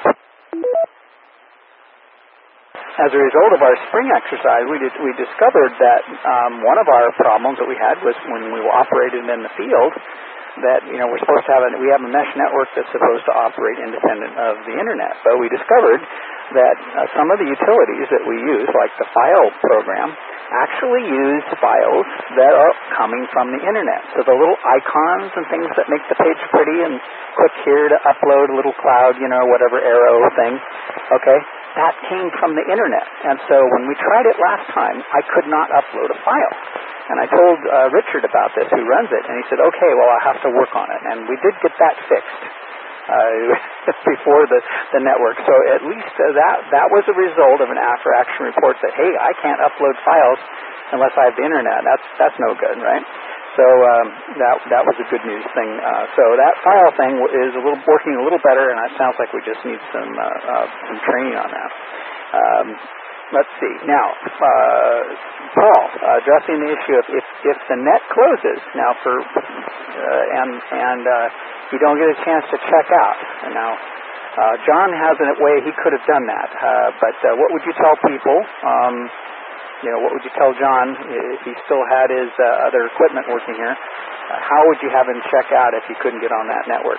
As a result of our spring exercise, we discovered that one of our problems that we had was when we operated in the field, that we're supposed to have we have a mesh network that's supposed to operate independent of the internet. But we discovered that some of the utilities that we use, like the file program, actually use files that are coming from the internet. So the little icons and things that make the page pretty, and click here to upload a little cloud, whatever arrow thing, okay, that came from the internet. And so when we tried it last time, I could not upload a file. And I told Richard about this, who runs it, and he said, okay, well, I'll have to work on it. And we did get that fixed before the network. So at least that was a result of an after-action report that, hey, I can't upload files unless I have the internet. That's no good, right? So that was a good news thing. So that file thing is working a little better, and it sounds like we just need some training on that. Let's see. Now, Paul, addressing the issue of if the net closes now and you don't get a chance to check out. And now, John has a way he could have done that. But what would you tell people? What would you tell John if he still had his other equipment working here? How would you have him check out if he couldn't get on that network?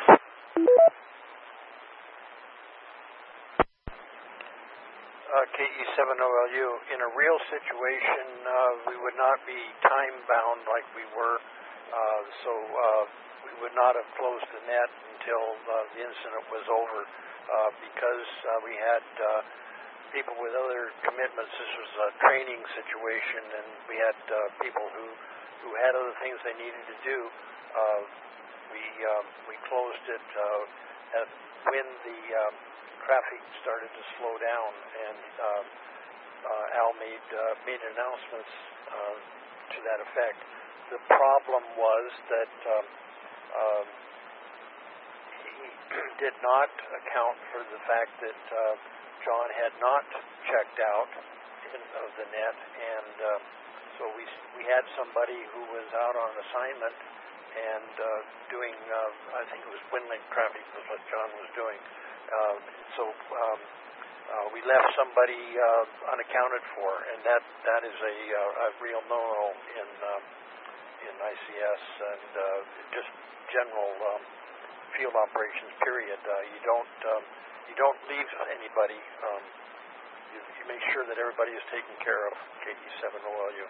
KE7OLU, in a real situation, we would not be time-bound like we were, so we would not have closed the net until the incident was over, because we had people with other commitments. This was a training situation, and we had people who had other things they needed to do we closed it when the traffic started to slow down, and Al made announcements to that effect. The problem was that he did not account for the fact that John had not checked out of the net, and so we had somebody who was out on assignment and doing, I think it was WinLink traffic was what John was doing. We left somebody unaccounted for, and that is a real no-no in ICS and just general field operations. Period. You don't leave anybody. You make sure that everybody is taken care of. KE7OLU.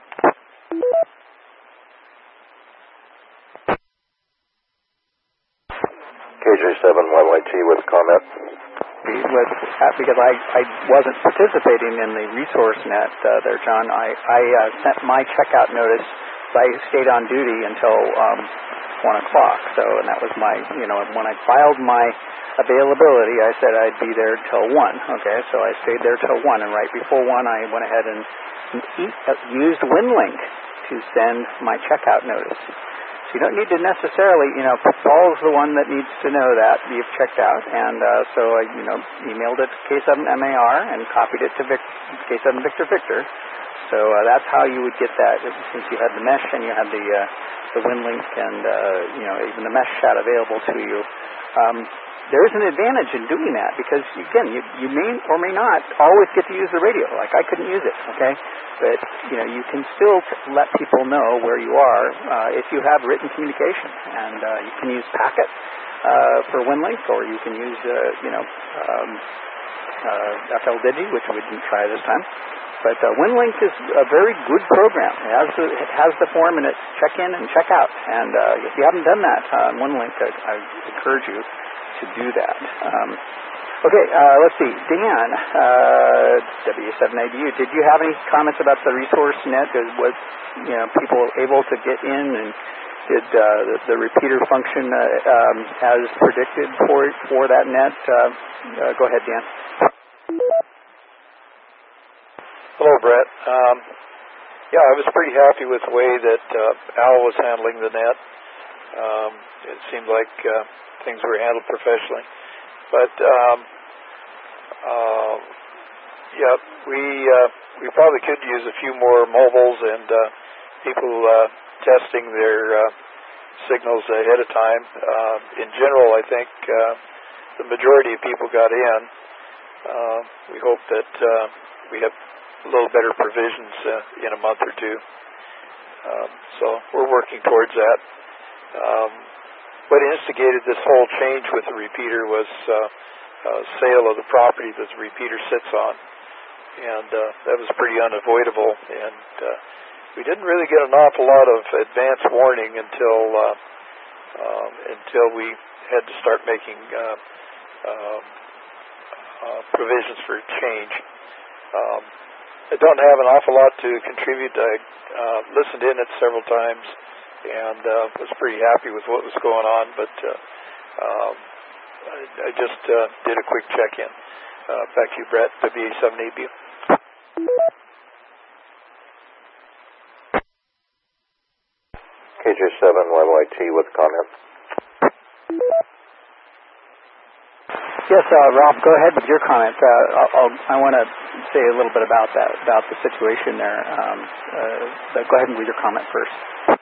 KJ7YYT with comment. Because I wasn't participating in the resource net there, John. I sent my checkout notice. I stayed on duty until 1 o'clock. So, and that was my, when I filed my availability, I said I'd be there till 1. Okay, so I stayed there till 1, and right before 1, I went ahead and used WinLink to send my checkout notice. So you don't need to necessarily, Paul's the one that needs to know that you've checked out, and so I, emailed it to K7MAR and copied it to K7 Victor Victor. So that's how you would get that, since you had the mesh and you had the WinLink and even the mesh chat available to you. There is an advantage in doing that because, again, you may or may not always get to use the radio. Like I couldn't use it, okay? But, you can still let people know where you are if you have written communication. And you can use Packet for WinLink, or you can use, FLDigi, which we didn't try this time. But WinLink is a very good program. It has the form in it, check in and check out. And if you haven't done that on WinLink, I encourage you to do that. Okay, let's see. Dan, W7ADU, did you have any comments about the resource net? Was people able to get in, and did the repeater function as predicted for that net? Go ahead, Dan. Hello, Brett. Yeah, I was pretty happy with the way that Al was handling the net. It seemed like things were handled professionally. But yeah, we probably could use a few more mobiles and people testing their signals ahead of time. In general, I think the majority of people got in. We hope that we have a little better provisions in a month or two. So we're working towards that. What instigated this whole change with the repeater was sale of the property that the repeater sits on, and that was pretty unavoidable, and we didn't really get an awful lot of advance warning until we had to start making provisions for change. I don't have an awful lot to contribute. I listened in it several times and was pretty happy with what was going on, but I just did a quick check-in. Back to you, Brett, WA7ABU. KJ7YYT with comment. Yes, Rob, go ahead with your comment. I want to say a little bit about that, about the situation there. But go ahead and read your comment first.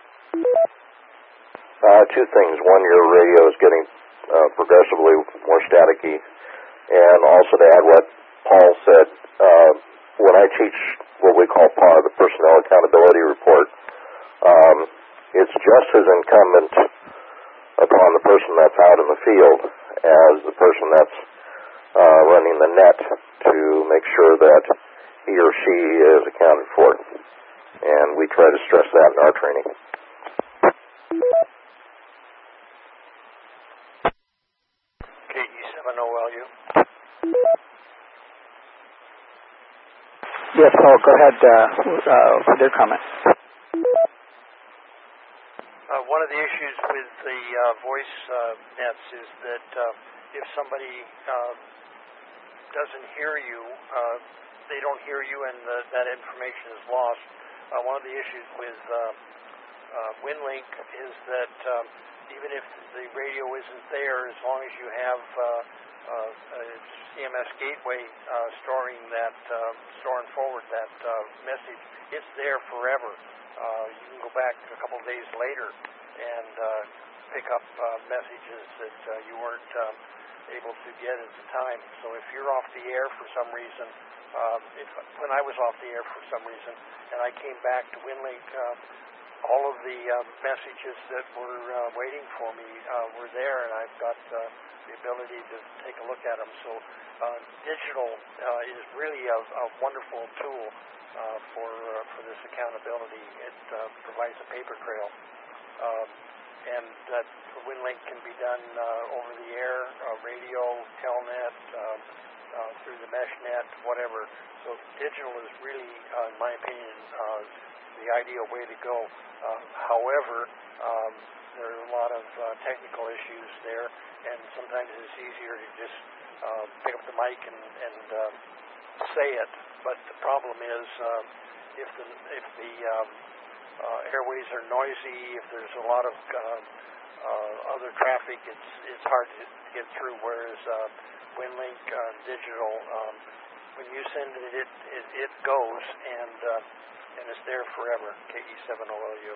Two things. One, your radio is getting progressively more staticky. And also to add what Paul said, when I teach what we call PAR, the Personnel Accountability Report, it's just as incumbent upon the person that's out in the field as the person that's running the net to make sure that he or she is accounted for. And we try to stress that in our training. KE7OLU. Yes, Paul, go ahead with your comment. One of the issues with the voice nets is that if somebody doesn't hear you, they don't hear you, and that information is lost. One of the issues with WinLink is that even if the radio isn't there, as long as you have a CMS gateway store and forward that message, it's there forever. You can go back a couple of days later and pick up messages that you weren't able to get at the time. So if you're off the air for some reason, when I was off the air for some reason, and I came back to WinLink, all of the messages that were waiting for me were there, and I've got the ability to take a look at them. So digital is really a wonderful tool for this accountability. It provides a paper trail, and that WinLink can be done over the air, radio, telnet, through the mesh net, whatever. So digital is really, in my opinion, the ideal way to go. However, there are a lot of technical issues there, and sometimes it's easier to just pick up the mic and say it. But the problem is if the airways are noisy, if there's a lot of other traffic, it's hard to get through. Whereas WinLink digital, when you send it, it goes and it's there forever. KE7OLU.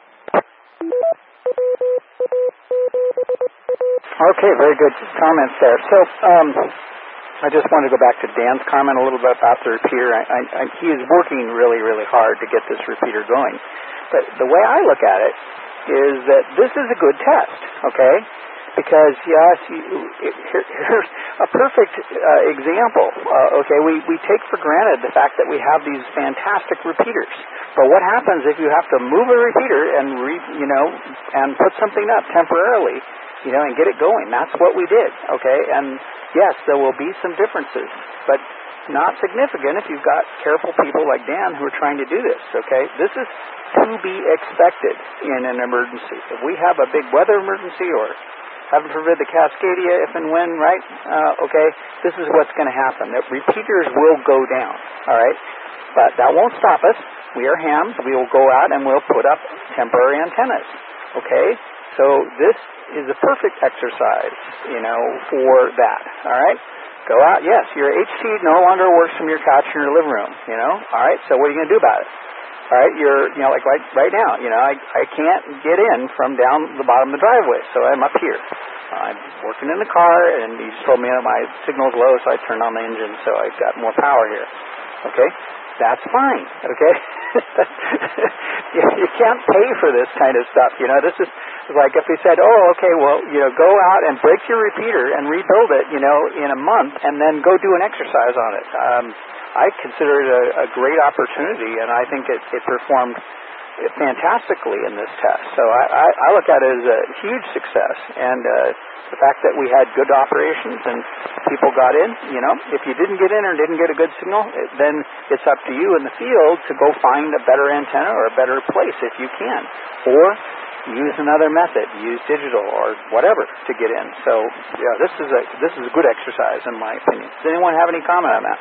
Okay, very good comments there. So I just wanted to go back to Dan's comment a little bit about the repeater. He is working really, really hard to get this repeater going. But the way I look at it is that this is a good test, okay? Because, yes, here's a perfect example. Okay, we take for granted the fact that we have these fantastic repeaters. But what happens if you have to move a repeater and and put something up temporarily, and get it going? That's what we did. Okay, and yes, there will be some differences, but not significant if you've got careful people like Dan who are trying to do this. Okay, this is to be expected in an emergency. If we have a big weather emergency, or heaven forbid the Cascadia, if and when, right? Okay, this is what's going to happen. That repeaters will go down. All right, but that won't stop us. We are hams. We will go out and we'll put up temporary antennas. Okay, so this is a perfect exercise, for that. All right, go out. Yes, your HT no longer works from your couch in your living room. All right. So what are you going to do about it? All right, you're, like right now, I can't get in from down the bottom of the driveway, so I'm up here. I'm working in the car, and you just told me my signal's low, so I turned on the engine, so I've got more power here. Okay, that's fine. Okay, you can't pay for this kind of stuff. This is like if we said, oh, okay, well, go out and break your repeater and rebuild it, in a month, and then go do an exercise on it. I consider it a great opportunity, and I think it performed fantastically in this test. So I look at it as a huge success, and the fact that we had good operations and people got in, if you didn't get in or didn't get a good signal, then it's up to you in the field to go find a better antenna or a better place if you can, or use another method, use digital or whatever to get in. So yeah, this is a good exercise in my opinion. Does anyone have any comment on that?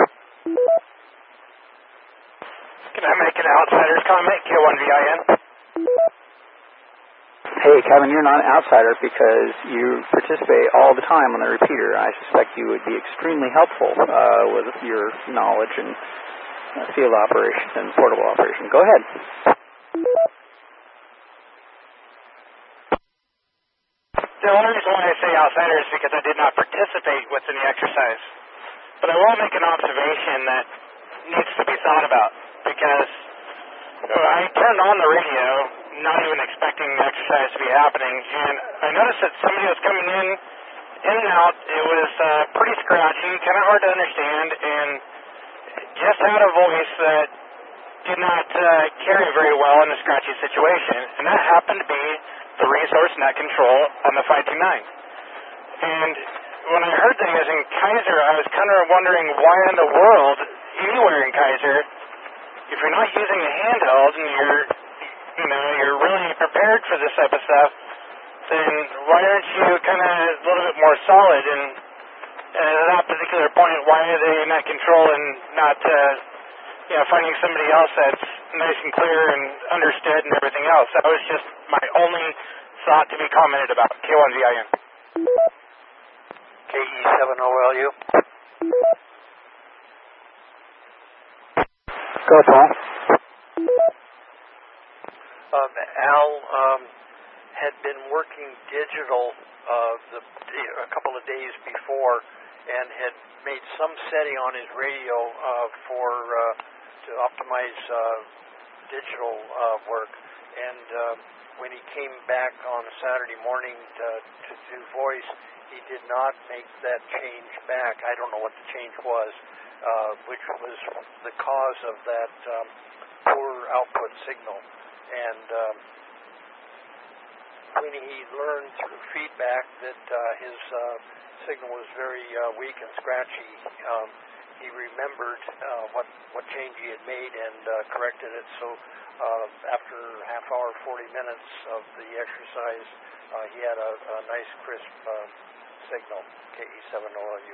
Can I make an outsider's comment? K1VIN. Hey, Kevin, you're not an outsider because you participate all the time on the repeater. I suspect you would be extremely helpful with your knowledge and field operation and portable operation. Go ahead. The only reason why I say outsider is because I did not participate within the exercise. But I will make an observation that needs to be thought about, because I turned on the radio, not even expecting the exercise to be happening, and I noticed that somebody was coming in and out. It was pretty scratchy, kind of hard to understand, and just had a voice that did not carry very well in a scratchy situation, and that happened to be the resource net control on the 529. And when I heard that he was in Kaiser, I was kind of wondering why in the world, anywhere in Kaiser, if you're not using a handheld and you're really prepared prepared for this type of stuff, then why aren't you kind of a little bit more solid? And at that particular point, why are they in that control and not, finding somebody else that's nice and clear and understood and everything else? That was just my only thought to be commented about. K1VIN. KE7OLU. Go, Paul. Al had been working digital a couple of days before and had made some setting on his radio to optimize digital work. And when he came back on a Saturday morning to do voice, he did not make that change back. I don't know what the change was, which was the cause of that poor output signal. And when he learned through feedback that his signal was very weak and scratchy, he remembered what change he had made and corrected it. So after half hour, 40 minutes of the exercise, he had a nice crisp signal, KE7OLU.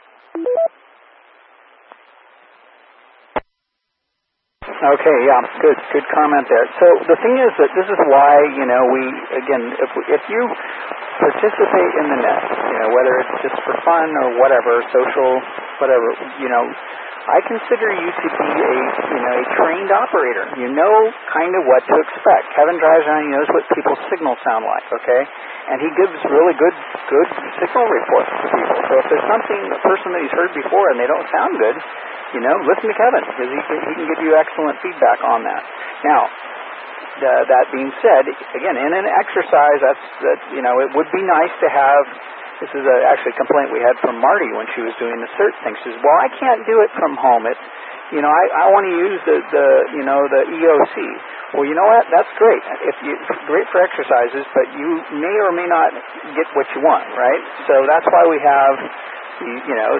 Okay, yeah, good comment there. So the thing is that this is why, if you participate in the net, whether it's just for fun or whatever, social, whatever, I consider you to be a trained operator. You know kind of what to expect. Kevin drives around, he knows what people's signals sound like, okay? And he gives really good signal reports to people. So if there's a person that he's heard before and they don't sound good, listen to Kevin, because he can give you excellent feedback on that. Now, that being said, again, in an exercise, it would be nice to have. This is actually a complaint we had from Marty when she was doing the cert thing. She says, "Well, I can't do it from home. It's, I want to use the EOC." Well, you know what? That's great. Great for exercises, but you may or may not get what you want, right? So that's why we have. You have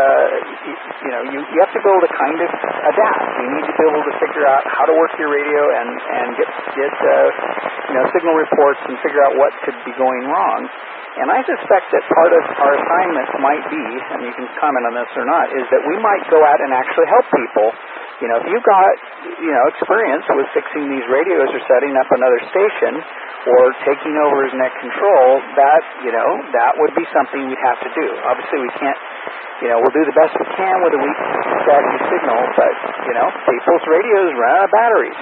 to be able to kind of adapt. You need to be able to figure out how to work your radio and get signal reports and figure out what could be going wrong. And I suspect that part of our assignments might be, and you can comment on this or not, is that we might go out and actually help people. If you've got, experience with fixing these radios or setting up another station or taking over as net control, that would be something we'd have to do. Obviously, we can't, we'll do the best we can with a weak static signal, but, people's radios run out of batteries,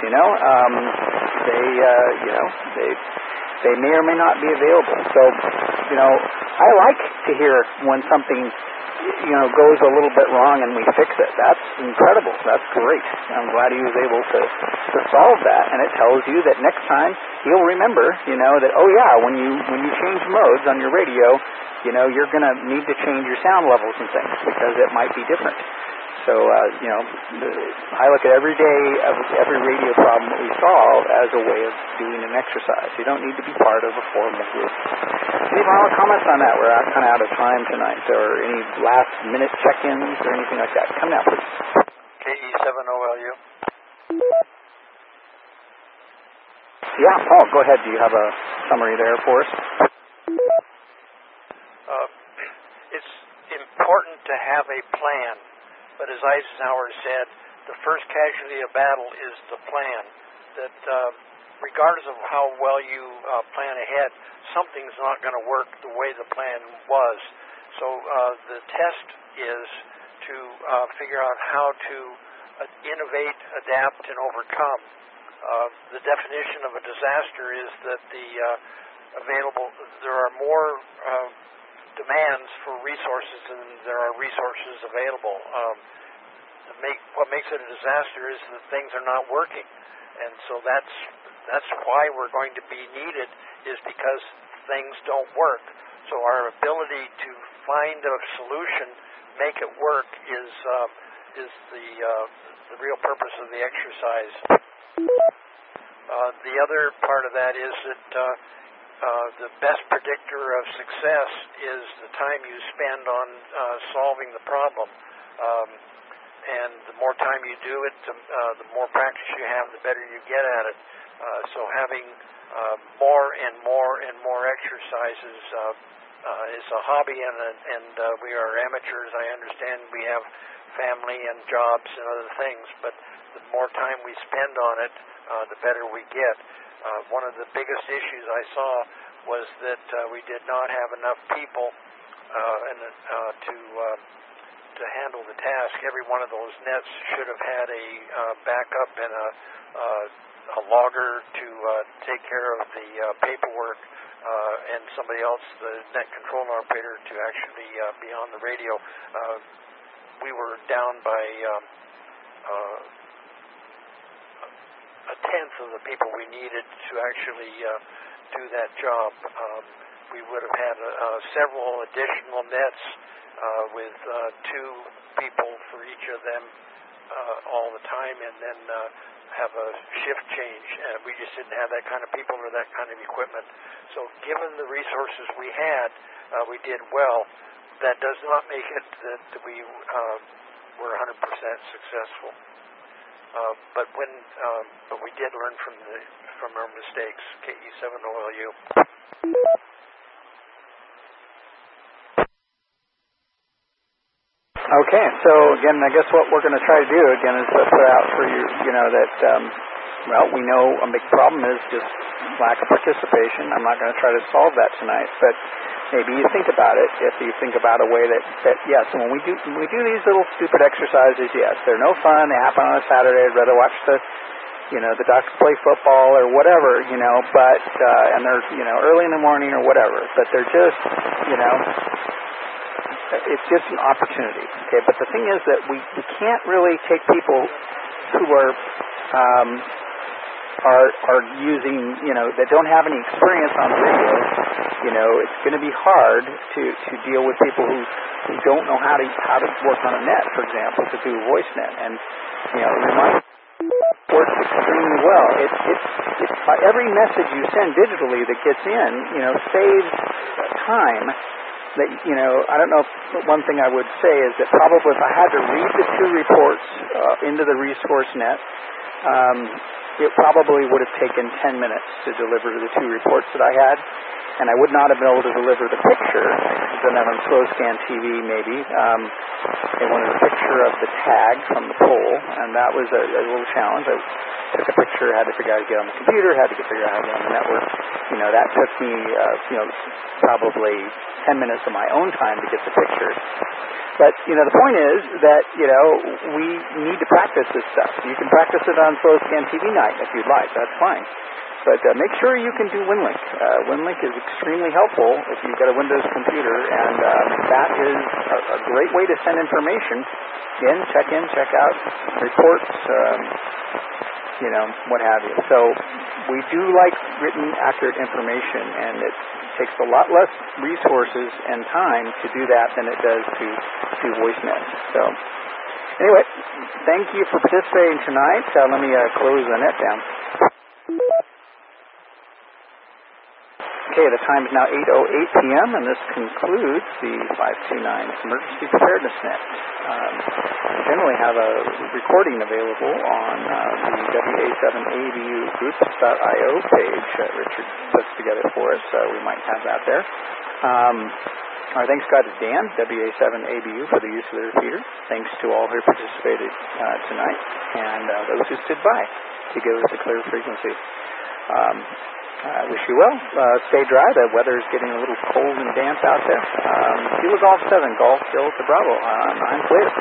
they may or may not be available. So, I like to hear when something, goes a little bit wrong and we fix it. That's incredible. That's great. I'm glad he was able to solve that. And it tells you that next time he'll remember, that, oh yeah, when you change modes on your radio, you're going to need to change your sound levels and things because it might be different. So, I look at every day of every radio problem that we solve as a way of doing an exercise. You don't need to be part of a formal group. Any final comments on that? We're kind of out of time tonight. So, any last-minute check-ins or anything like that? Come now, please. KE7OLU. Yeah, Paul, go ahead. Do you have a summary there for us? It's important to have a plan. But as Eisenhower said, the first casualty of battle is the plan. That regardless of how well you plan ahead, something's not going to work the way the plan was. So the test is to figure out how to innovate, adapt, and overcome. The definition of a disaster is that there are more demands for resources than there are resources available. What makes it a disaster is that things are not working, and so that's why we're going to be needed, is because things don't work. So our ability to find a solution, make it work, is the real purpose of the exercise. The other part of that is that the best predictor of success is the time you spend on solving the problem. and the more time you do it, the more practice you have, the better you get at it. So having more and more exercises is a hobby, and we are amateurs. I understand we have family and jobs and other things, but the more time we spend on it, the better we get. One of the biggest issues I saw was that we did not have enough people to handle the task. Every one of those nets should have had a backup and a logger to take care of the paperwork, and somebody else, the net control operator, to actually be on the radio. We were down by a tenth of the people we needed to actually do that job. We would have had several additional nets with 2 people for each of them all the time, and then have a shift change. We just didn't have that kind of people or that kind of equipment. So given the resources we had, we did well. That does not make it that we were 100% successful. But we did learn from our mistakes. KE7OLU. Okay, so again, I guess what we're going to try to do again is to put out for you, that, we know a big problem is just lack of participation. I'm not going to try to solve that tonight, but maybe you think about it. If you think about a way that yes, when we do these little stupid exercises, yes, they're no fun. They happen on a Saturday. I'd rather watch the Ducks play football or whatever, but and they're early in the morning or whatever. But they're just it's just an opportunity. Okay, but the thing is that we can't really take people who are using, that don't have any experience on the radio. It's going to be hard to deal with people who don't know how to work on a net, for example, to do a voice net. And remind works extremely well. It's by every message you send digitally that gets in, saves time. That I don't know. One thing I would say is that probably if I had to read the 2 reports into the resource net, it probably would have taken 10 minutes to deliver the 2 reports that I had, and I would not have been able to deliver the picture. Then on slow scan TV, maybe they wanted a picture of the tag from the pole, and that was a little challenge. I took a picture, had to figure out how to get on the computer, had to figure out how to get on the network. That took me, probably 10 minutes of my own time to get the picture. But, the point is that, we need to practice this stuff. You can practice it on slow scan TV night if you'd like. That's fine. But make sure you can do WinLink. WinLink is extremely helpful if you've got a Windows computer, and that is a great way to send information. Again, check out reports, what have you. So we do like written, accurate information, and it takes a lot less resources and time to do that than it does to do VoiceNet. So anyway, thank you for participating tonight. Let me close the net down. Okay, the time is now 8:08 p.m., and this concludes the 529 Emergency Preparedness Net. We generally have a recording available on the WA7ABU groups.io page. Richard puts together for us, so we might have that there. Our thanks go to Dan, WA7ABU, for the use of the repeater. Thanks to all who participated tonight, and those who stood by to give us a clear frequency. I wish you well. Stay dry. The weather is getting a little cold and damp out there. Kilo Golf 7, Golf Delta Bravo. I'm clear.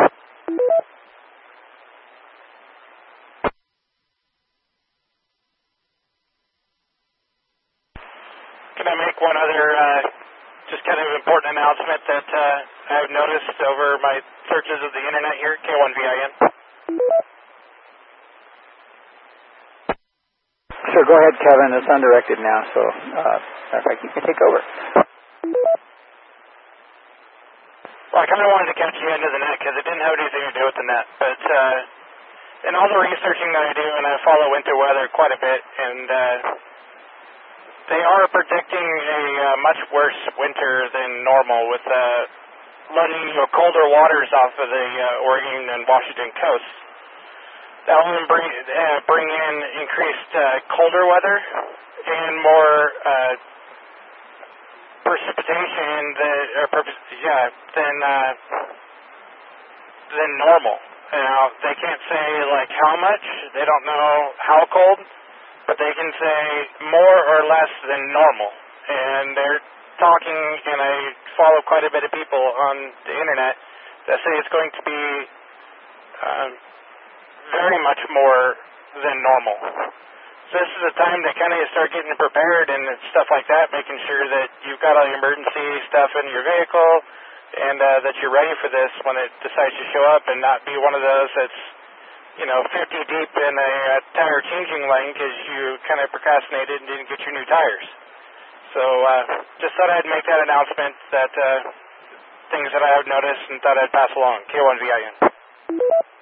Can I make one other just kind of important announcement that I've noticed over my searches of the internet here at K1VIN? Sure, go ahead, Kevin. It's undirected now, so in fact, you can take over. Well, I kind of wanted to catch you into the net because it didn't have anything to do with the net. But in all the researching that I do, and I follow winter weather quite a bit, and they are predicting a much worse winter than normal with letting colder waters off of the Oregon and Washington coasts. That will bring in increased colder weather and more precipitation than normal. Now, they can't say like how much. They don't know how cold, but they can say more or less than normal. And they're talking, and I follow quite a bit of people on the internet that say it's going to be very much more than normal. So this is a time to kind of start getting prepared and stuff like that, making sure that you've got all your emergency stuff in your vehicle and that you're ready for this when it decides to show up, and not be one of those that's 50 deep in a tire changing lane because you kind of procrastinated and didn't get your new tires. So just thought I'd make that announcement, that things that I have noticed and thought I'd pass along. K1VIN.